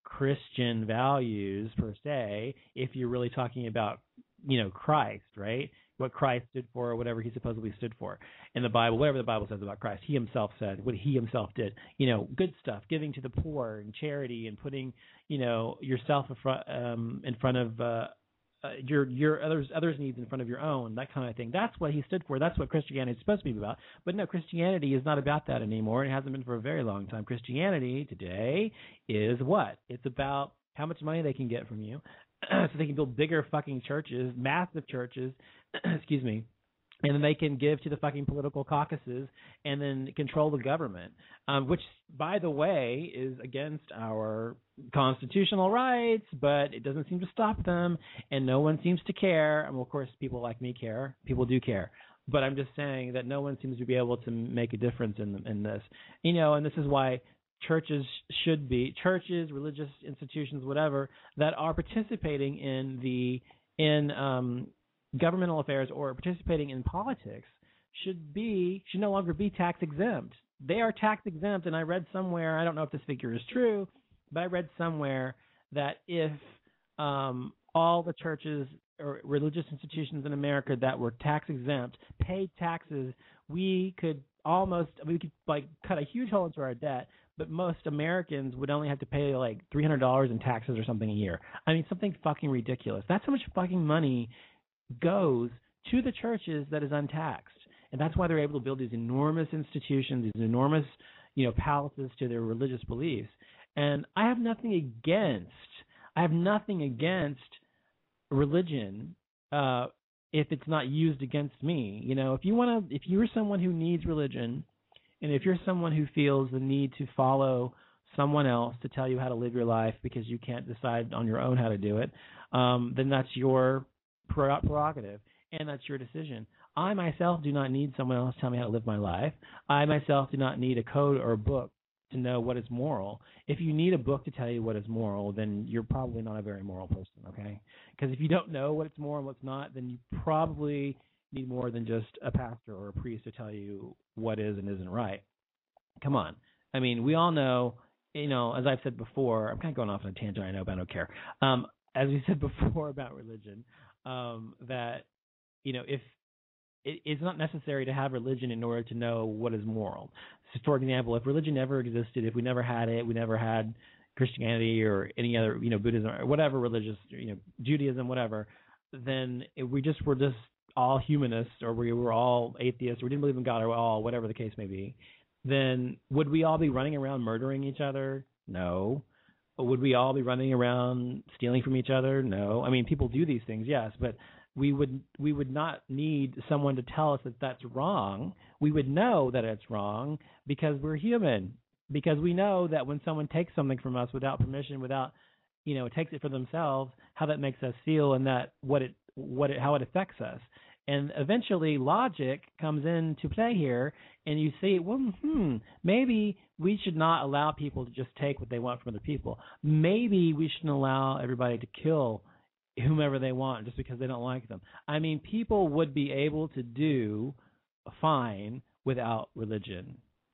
Christian values per se if you're really talking about, Christ, right? What Christ stood for or whatever he supposedly stood for in the Bible, whatever the Bible says about Christ. He himself said what he himself did, good stuff, giving to the poor and charity and putting, yourself in front of your others' needs in front of your own, that kind of thing. That's what he stood for. That's what Christianity is supposed to be about. But no, Christianity is not about that anymore. It hasn't been for a very long time. Christianity today is what? It's about how much money they can get from you so they can build bigger fucking churches, massive churches, excuse me, and then they can give to the fucking political caucuses and then control the government, which, by the way, is against our constitutional rights, but it doesn't seem to stop them, and no one seems to care. And, of course, people like me care. People do care. But I'm just saying that no one seems to be able to make a difference in this. And this is why churches, religious institutions, whatever, that are participating in governmental affairs or participating in politics should no longer be tax exempt. They are tax exempt, and I read somewhere, I don't know if this figure is true, but I read somewhere that if all the churches or religious institutions in America that were tax exempt paid taxes, we could cut a huge hole into our debt, but most Americans would only have to pay like $300 in taxes or something a year. I mean, something fucking ridiculous. That's how much fucking money goes to the churches that is untaxed. And that's why they're able to build these enormous institutions, these enormous, palaces to their religious beliefs. And I have nothing against religion if it's not used against me. If you're someone who needs religion, and if you're someone who feels the need to follow someone else to tell you how to live your life because you can't decide on your own how to do it, then that's your prerogative, and that's your decision. I myself do not need someone else to tell me how to live my life. I myself do not need a code or a book to know what is moral. If you need a book to tell you what is moral, then you're probably not a very moral person, okay? Because if you don't know what's moral and what's not, then you probably need more than just a pastor or a priest to tell you what is and isn't right. Come on. I mean, we all know, as I've said before, I'm kind of going off on a tangent, I know, but I don't care. As we said before about religion, that, if it's not necessary to have religion in order to know what is moral. So, for example, if religion never existed, if we never had it, we never had Christianity or any other, Buddhism or whatever religious, Judaism, whatever, then we were just all humanists, or we were all atheists, or we didn't believe in God at all, whatever the case may be, then would we all be running around murdering each other? No. Would we all be running around stealing from each other? No. I mean, people do these things, yes, but we would not need someone to tell us that that's wrong. We would know that it's wrong because we're human, because we know that when someone takes something from us without permission, without, takes it for themselves, how that makes us feel, and that how it affects us. And eventually logic comes into play here, and you see, maybe we should not allow people to just take what they want from other people. Maybe we shouldn't allow everybody to kill whomever they want just because they don't like them. I mean, people would be able to do fine without religion.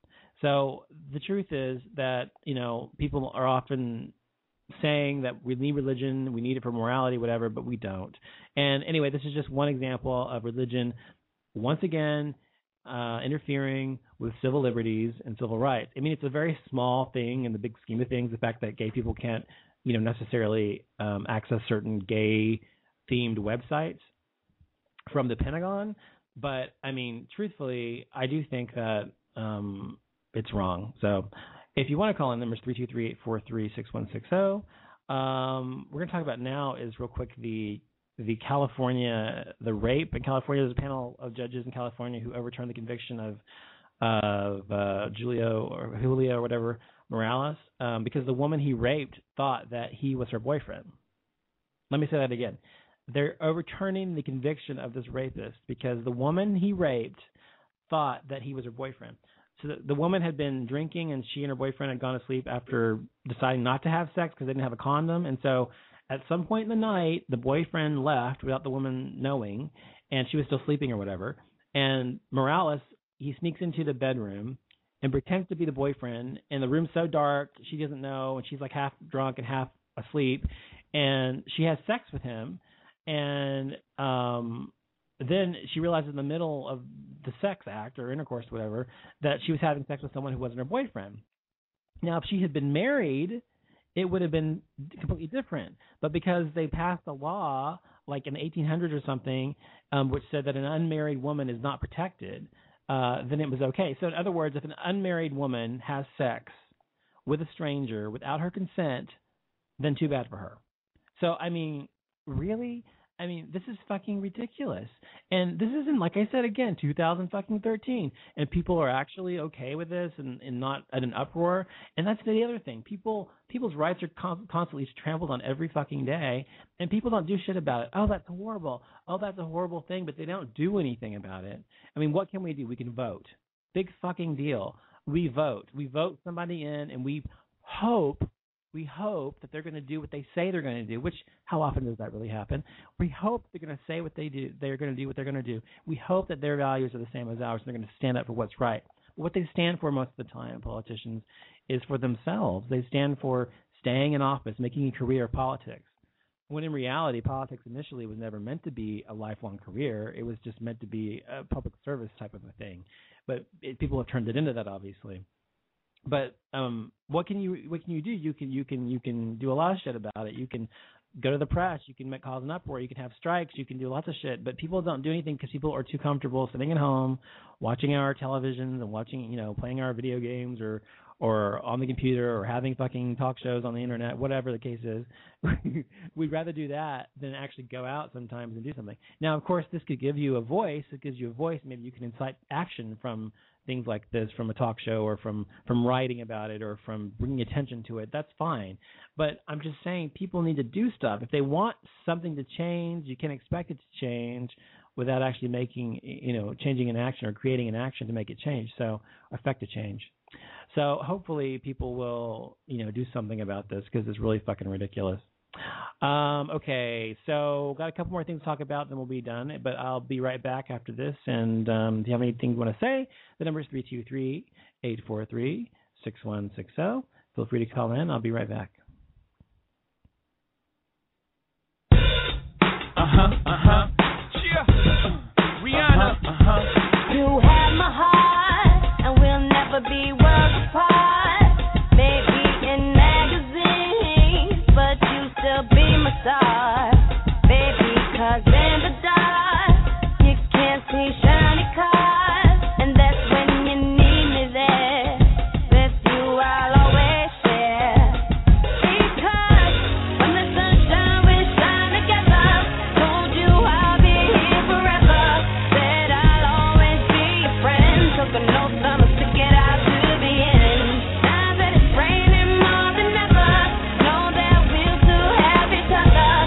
So the truth is that, people are often saying that we need religion, we need it for morality, whatever, but we don't. And anyway, this is just one example of religion, once again, interfering with civil liberties and civil rights. I mean, it's a very small thing in the big scheme of things, the fact that gay people can't, necessarily access certain gay-themed websites from the Pentagon. But, I mean, truthfully, I do think that it's wrong. So if you want to call in, numbers 323-843-6160. We're going to talk about now is real quick the California, the rape in California. There's a panel of judges in California who overturned the conviction of Julio or whatever Morales because the woman he raped thought that he was her boyfriend. Let me say that again. They're overturning the conviction of this rapist because the woman he raped thought that he was her boyfriend. So the woman had been drinking, and she and her boyfriend had gone to sleep after deciding not to have sex because they didn't have a condom. And so at some point in the night, the boyfriend left without the woman knowing, and she was still sleeping or whatever. And Morales, he sneaks into the bedroom, and pretends to be the boyfriend, and the room's so dark she doesn't know, and she's like half drunk and half asleep, and she has sex with him, and then she realizes in the middle of the sex act or intercourse, whatever, that she was having sex with someone who wasn't her boyfriend. Now, if she had been married, it would have been completely different. But because they passed a law, like in the 1800s or something, which said that an unmarried woman is not protected, then it was okay. So in other words, if an unmarried woman has sex with a stranger without her consent, then too bad for her. So, I mean, really? I mean, this is fucking ridiculous. And this isn't, like I said again, 2013. And people are actually okay with this and not at an uproar. And that's the other thing. People's rights are constantly trampled on every fucking day. And people don't do shit about it. Oh, that's horrible. Oh, that's a horrible thing. But they don't do anything about it. I mean, what can we do? We can vote. Big fucking deal. We vote. We vote somebody in, and we hope that they're going to do what they say they're going to do, which how often does that really happen? We hope they're going to say what they do. They're going to do what they're going to do. We hope that their values are the same as ours, and they're going to stand up for what's right. What they stand for most of the time, politicians, is for themselves. They stand for staying in office, making a career of politics, when in reality, politics initially was never meant to be a lifelong career. It was just meant to be a public service type of a thing. But people have turned it into that, obviously. But what can you do? You can do a lot of shit about it. You can go to the press. You can cause an uproar. You can have strikes. You can do lots of shit. But people don't do anything because people are too comfortable sitting at home, watching our televisions and watching, playing our video games or on the computer or having fucking talk shows on the internet, whatever the case is. We'd rather do that than actually go out sometimes and do something. Now, of course, this could give you a voice. It gives you a voice. Maybe you can incite action from things like this, from a talk show or from writing about it or from bringing attention to it. That's fine. But I'm just saying people need to do stuff. If they want something to change, you can expect it to change without actually making, changing an action or creating an action to make it change. So affect a change. So hopefully people will, do something about this because it's really fucking ridiculous. Okay, so got a couple more things to talk about, then we'll be done. But I'll be right back after this. And do you have anything you want to say? The number is 323-843-6160. Feel free to call in. I'll be right back. Rihanna. You have my heart, and we'll never be worlds apart. Maybe in magazines, but you still be my star, baby. 'Cause in the dark, you can't see shiny cars, and that's when you need me there. With you, I'll always share. Because when the sunshine we shine together, told you I'll be here forever. Said I'll always be your friend. Took an oath I'ma stick it out to the end. Now that it's raining more than ever, know that we'll still have each other.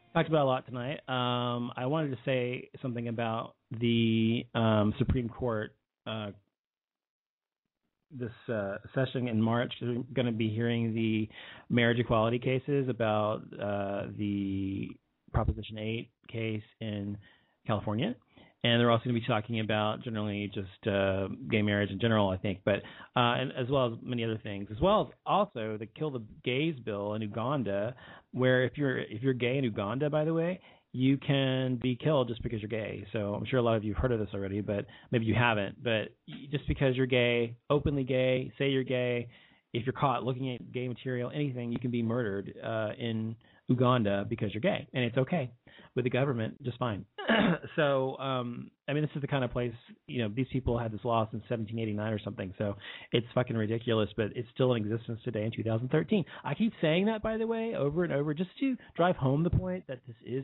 Talked about a lot tonight. I wanted to say something about the Supreme Court this session in March. We're going to be hearing the marriage equality cases about the Proposition 8 case in California. And they're also going to be talking about generally just gay marriage in general, I think, but and as well as many other things, as well as also the Kill the Gays bill in Uganda, where if you're gay in Uganda, by the way, you can be killed just because you're gay. So I'm sure a lot of you have heard of this already, but maybe you haven't. But just because you're gay, openly gay, say you're gay, if you're caught looking at gay material, anything, you can be murdered in Uganda because you're gay, and it's okay with the government, just fine. So, I mean, this is the kind of place, these people had this law since 1789 or something, so it's fucking ridiculous, but it's still in existence today in 2013. I keep saying that, by the way, over and over, just to drive home the point that this is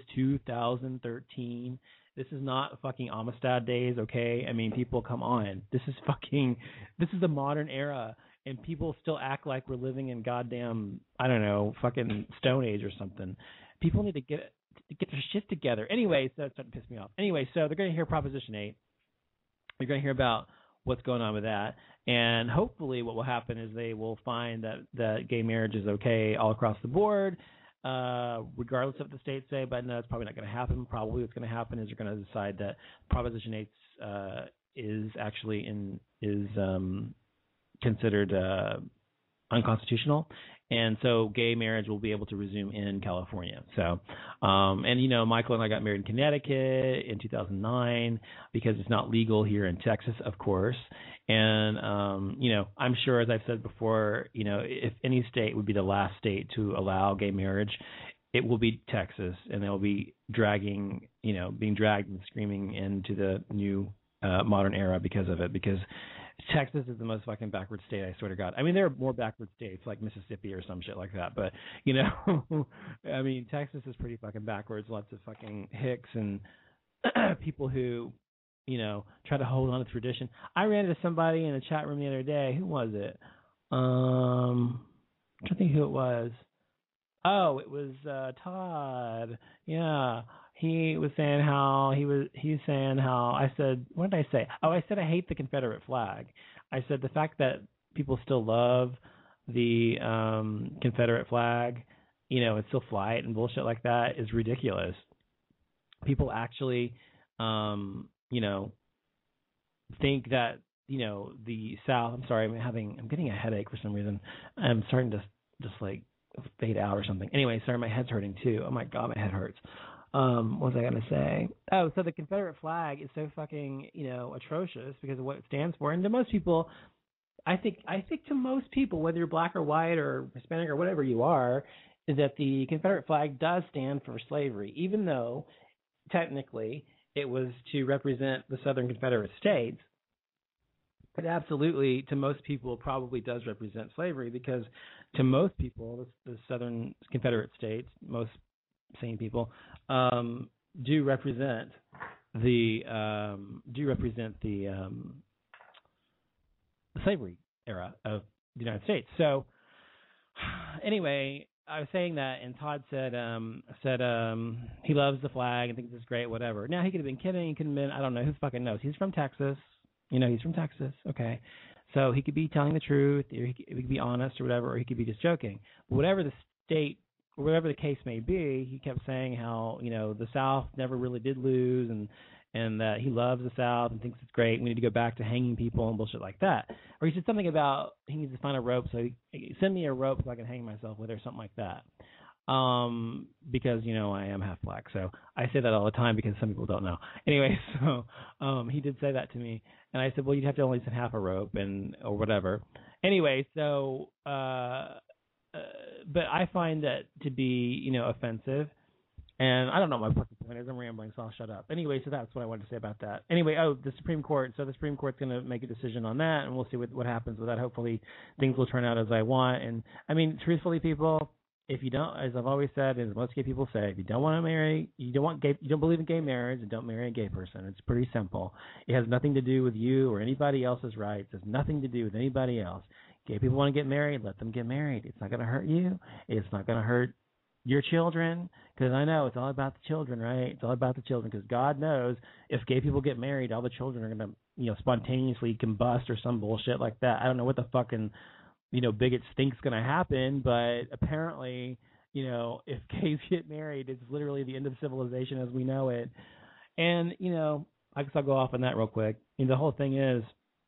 2013. This is not fucking Amistad days, okay? I mean, people, come on. This is the modern era. And people still act like we're living in goddamn, I don't know, fucking Stone Age or something. People need to get their shit together. Anyway, so it's starting to piss me off. Anyway, so they're going to hear Proposition 8. They're going to hear about what's going on with that. And hopefully what will happen is they will find that gay marriage is okay all across the board, regardless of what the states say. But no, it's probably not going to happen. Probably what's going to happen is they're going to decide that Proposition 8 is actually considered unconstitutional, and so gay marriage will be able to resume in California. So, and Michael and I got married in Connecticut in 2009 because it's not legal here in Texas, of course. And I'm sure, as I've said before, if any state would be the last state to allow gay marriage, it will be Texas, and they'll be being dragged and screaming into the new modern era because of it, because Texas is the most fucking backward state, I swear to God. I mean, there are more backward states like Mississippi or some shit like that, but, I mean, Texas is pretty fucking backwards. Lots of fucking hicks and people who, try to hold on to tradition. I ran into somebody in a chat room the other day. Who was it? I'm trying to think who it was. Oh, it was Todd. Yeah. He was saying I said, what did I say? Oh, I said I hate the Confederate flag. I said the fact that people still love the Confederate flag, and still fly it and bullshit like that is ridiculous. People actually, think that, the South, I'm sorry, I'm getting a headache for some reason. I'm starting to just like fade out or something. Anyway, sorry, my head's hurting too. Oh my God, my head hurts. What was I going to say? Oh, so the Confederate flag is so fucking, atrocious because of what it stands for. And to most people, I think to most people, whether you're black or white or Hispanic or whatever you are, is that the Confederate flag does stand for slavery, even though technically it was to represent the Southern Confederate States. It absolutely, to most people, probably does represent slavery because to most people, the Southern Confederate States, most sane people, do represent the slavery era of the United States. So anyway, I was saying that, and Todd said he loves the flag and thinks it's great, whatever. Now, he could have been kidding. He could have been, I don't know, who fucking knows. He's from Texas. He's from Texas. Okay. So he could be telling the truth, or he could be honest or whatever, or he could be just joking. But whatever the state, or whatever the case may be, he kept saying how, the South never really did lose, and that he loves the South and thinks it's great. We need to go back to hanging people and bullshit like that. Or he said something about he needs to find a rope, so send me a rope so I can hang myself with it or something like that. Because, I am half black. So I say that all the time because some people don't know. Anyway, so he did say that to me. And I said, well, you'd have to only send half a rope or whatever. Anyway, so but I find that to be, offensive. And I don't know what my fucking point is. I'm rambling, so I'll shut up. Anyway, so that's what I wanted to say about that. Anyway, the Supreme Court. So the Supreme Court's going to make a decision on that, and we'll see what happens with that. Hopefully things will turn out as I want. And, I mean, truthfully, people, if you don't, as I've always said, as most gay people say, if you don't want to marry, you don't believe in gay marriage, then don't marry a gay person. It's pretty simple. It has nothing to do with you or anybody else's rights. It has nothing to do with anybody else. Gay people want to get married, let them get married. It's not going to hurt you. It's not going to hurt your children, because I know it's all about the children, right? It's all about the children, because God knows if gay people get married, all the children are going to, spontaneously combust or some bullshit like that. I don't know what the fucking, bigots think's going to happen, but apparently, if gays get married, it's literally the end of civilization as we know it. And, I guess I'll go off on that real quick. The whole thing is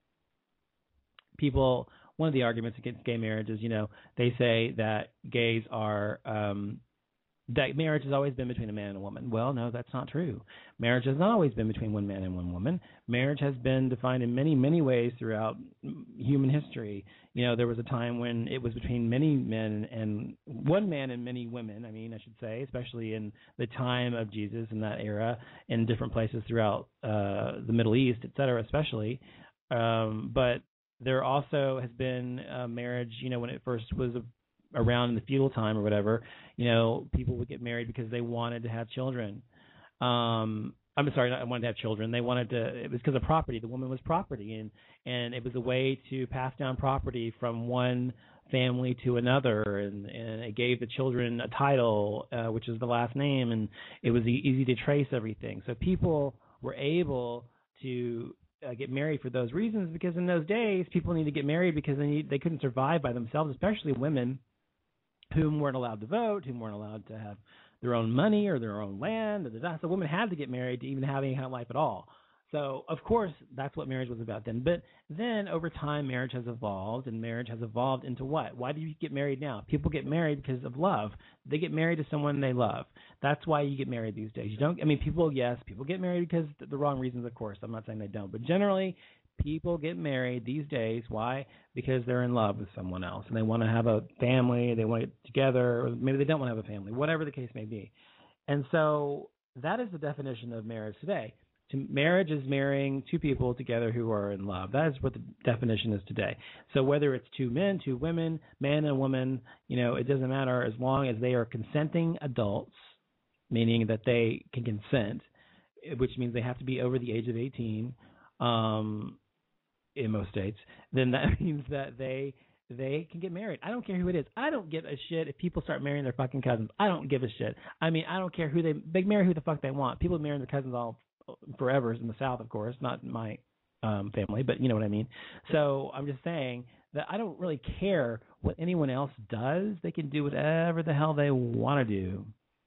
one of the arguments against gay marriage is, they say that gays are, that marriage has always been between a man and a woman. Well, no, that's not true. Marriage has not always been between one man and one woman. Marriage has been defined in many, many ways throughout human history. There was a time when it was between many men and one man and many women, I should say, especially in the time of Jesus in that era, in different places throughout the Middle East, et cetera, especially. But there also has been marriage, when it first was around in the feudal time or whatever, people would get married because they wanted to have children. I'm sorry, I wanted to have children. They wanted to. It was because of property. The woman was property, and it was a way to pass down property from one family to another, and it gave the children a title, which is the last name, and it was easy to trace everything. So people were able to get married for those reasons, because in those days people needed to get married because they couldn't survive by themselves, especially women whom weren't allowed to vote, whom weren't allowed to have their own money or their own land. So women had to get married to even have any kind of life at all. So, of course, that's what marriage was about then. But then over time, marriage has evolved, and marriage has evolved into what? Why do you get married now? People get married because of love. They get married to someone they love. That's why you get married these days. People get married because the wrong reasons, of course. I'm not saying they don't. But generally, people get married these days. Why? Because they're in love with someone else, and they want to have a family. They want to get together, or maybe they don't want to have a family, whatever the case may be. And so that is the definition of marriage today. Marriage is marrying two people together who are in love. That is what the definition is today. So whether it's two men, two women, man and woman, it doesn't matter as long as they are consenting adults, meaning that they can consent, which means they have to be over the age of 18 in most states. Then that means that they can get married. I don't care who it is. I don't give a shit if people start marrying their fucking cousins. I don't give a shit. I don't care who they marry who the fuck they want. People marry their cousins all forever in the South, of course, not my family, but you know what I mean. So I'm just saying that I don't really care what anyone else does. They can do whatever the hell they want to do,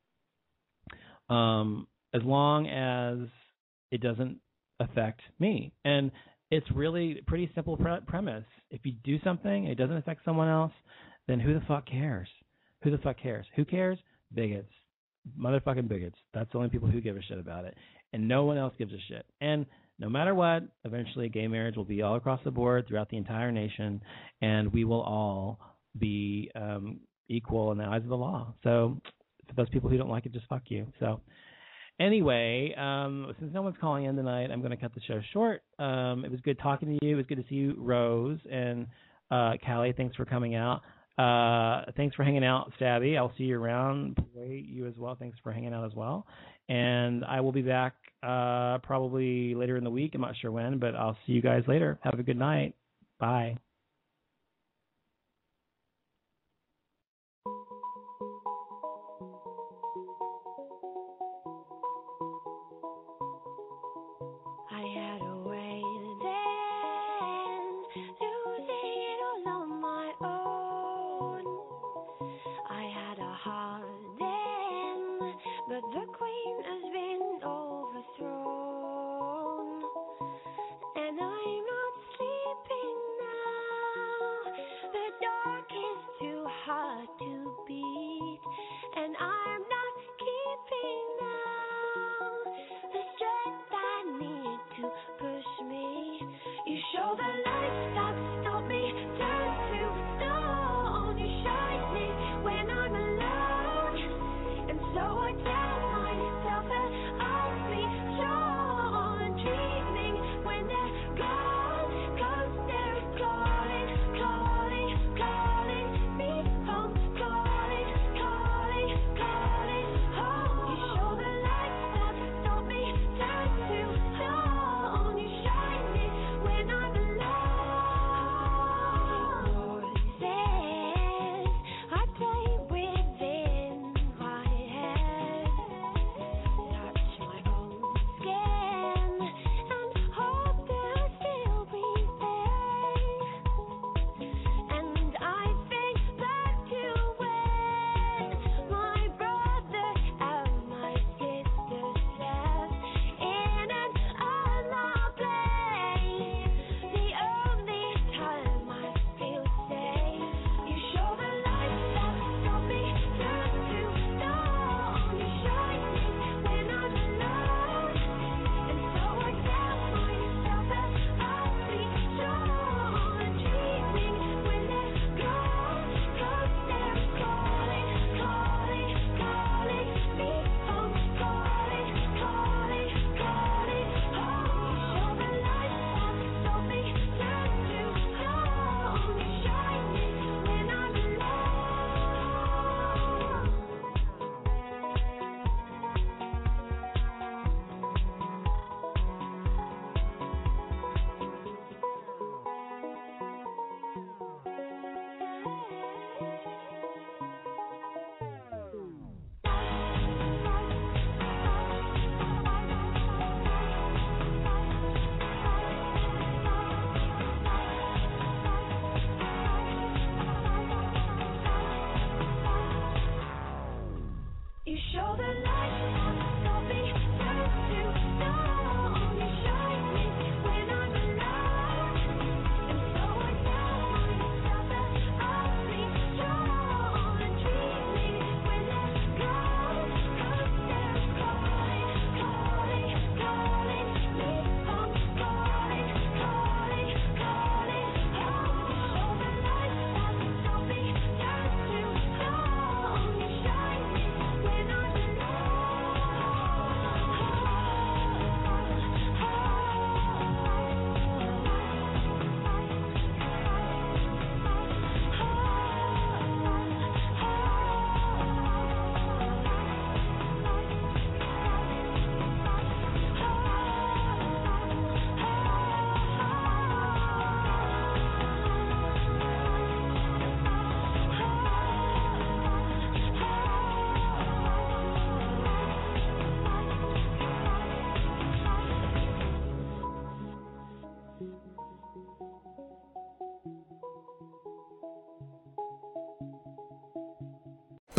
as long as it doesn't affect me. And it's really a pretty simple premise. If you do something, it doesn't affect someone else, then who the fuck cares? Who the fuck cares? Who cares? Bigots. Motherfucking bigots. That's the only people who give a shit about it. And no one else gives a shit. And no matter what, eventually gay marriage will be all across the board throughout the entire nation, and we will all be equal in the eyes of the law. So for those people who don't like it, just fuck you. So anyway, since no one's calling in tonight, I'm going to cut the show short. It was good talking to you. It was good to see you, Rose. And Callie, thanks for coming out. Thanks for hanging out, Stabby. I'll see you around. Boy, you as well. Thanks for hanging out as well. And I will be back probably later in the week. I'm not sure when, but I'll see you guys later. Have a good night. Bye. So I tell myself that I'll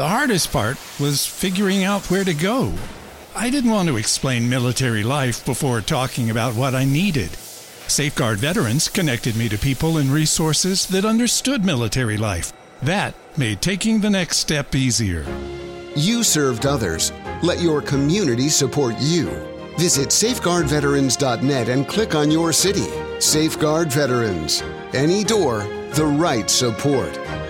The hardest part was figuring out where to go. I didn't want to explain military life before talking about what I needed. Safeguard Veterans connected me to people and resources that understood military life. That made taking the next step easier. You served others. Let your community support you. Visit safeguardveterans.net and click on your city. Safeguard Veterans. Any door, the right support.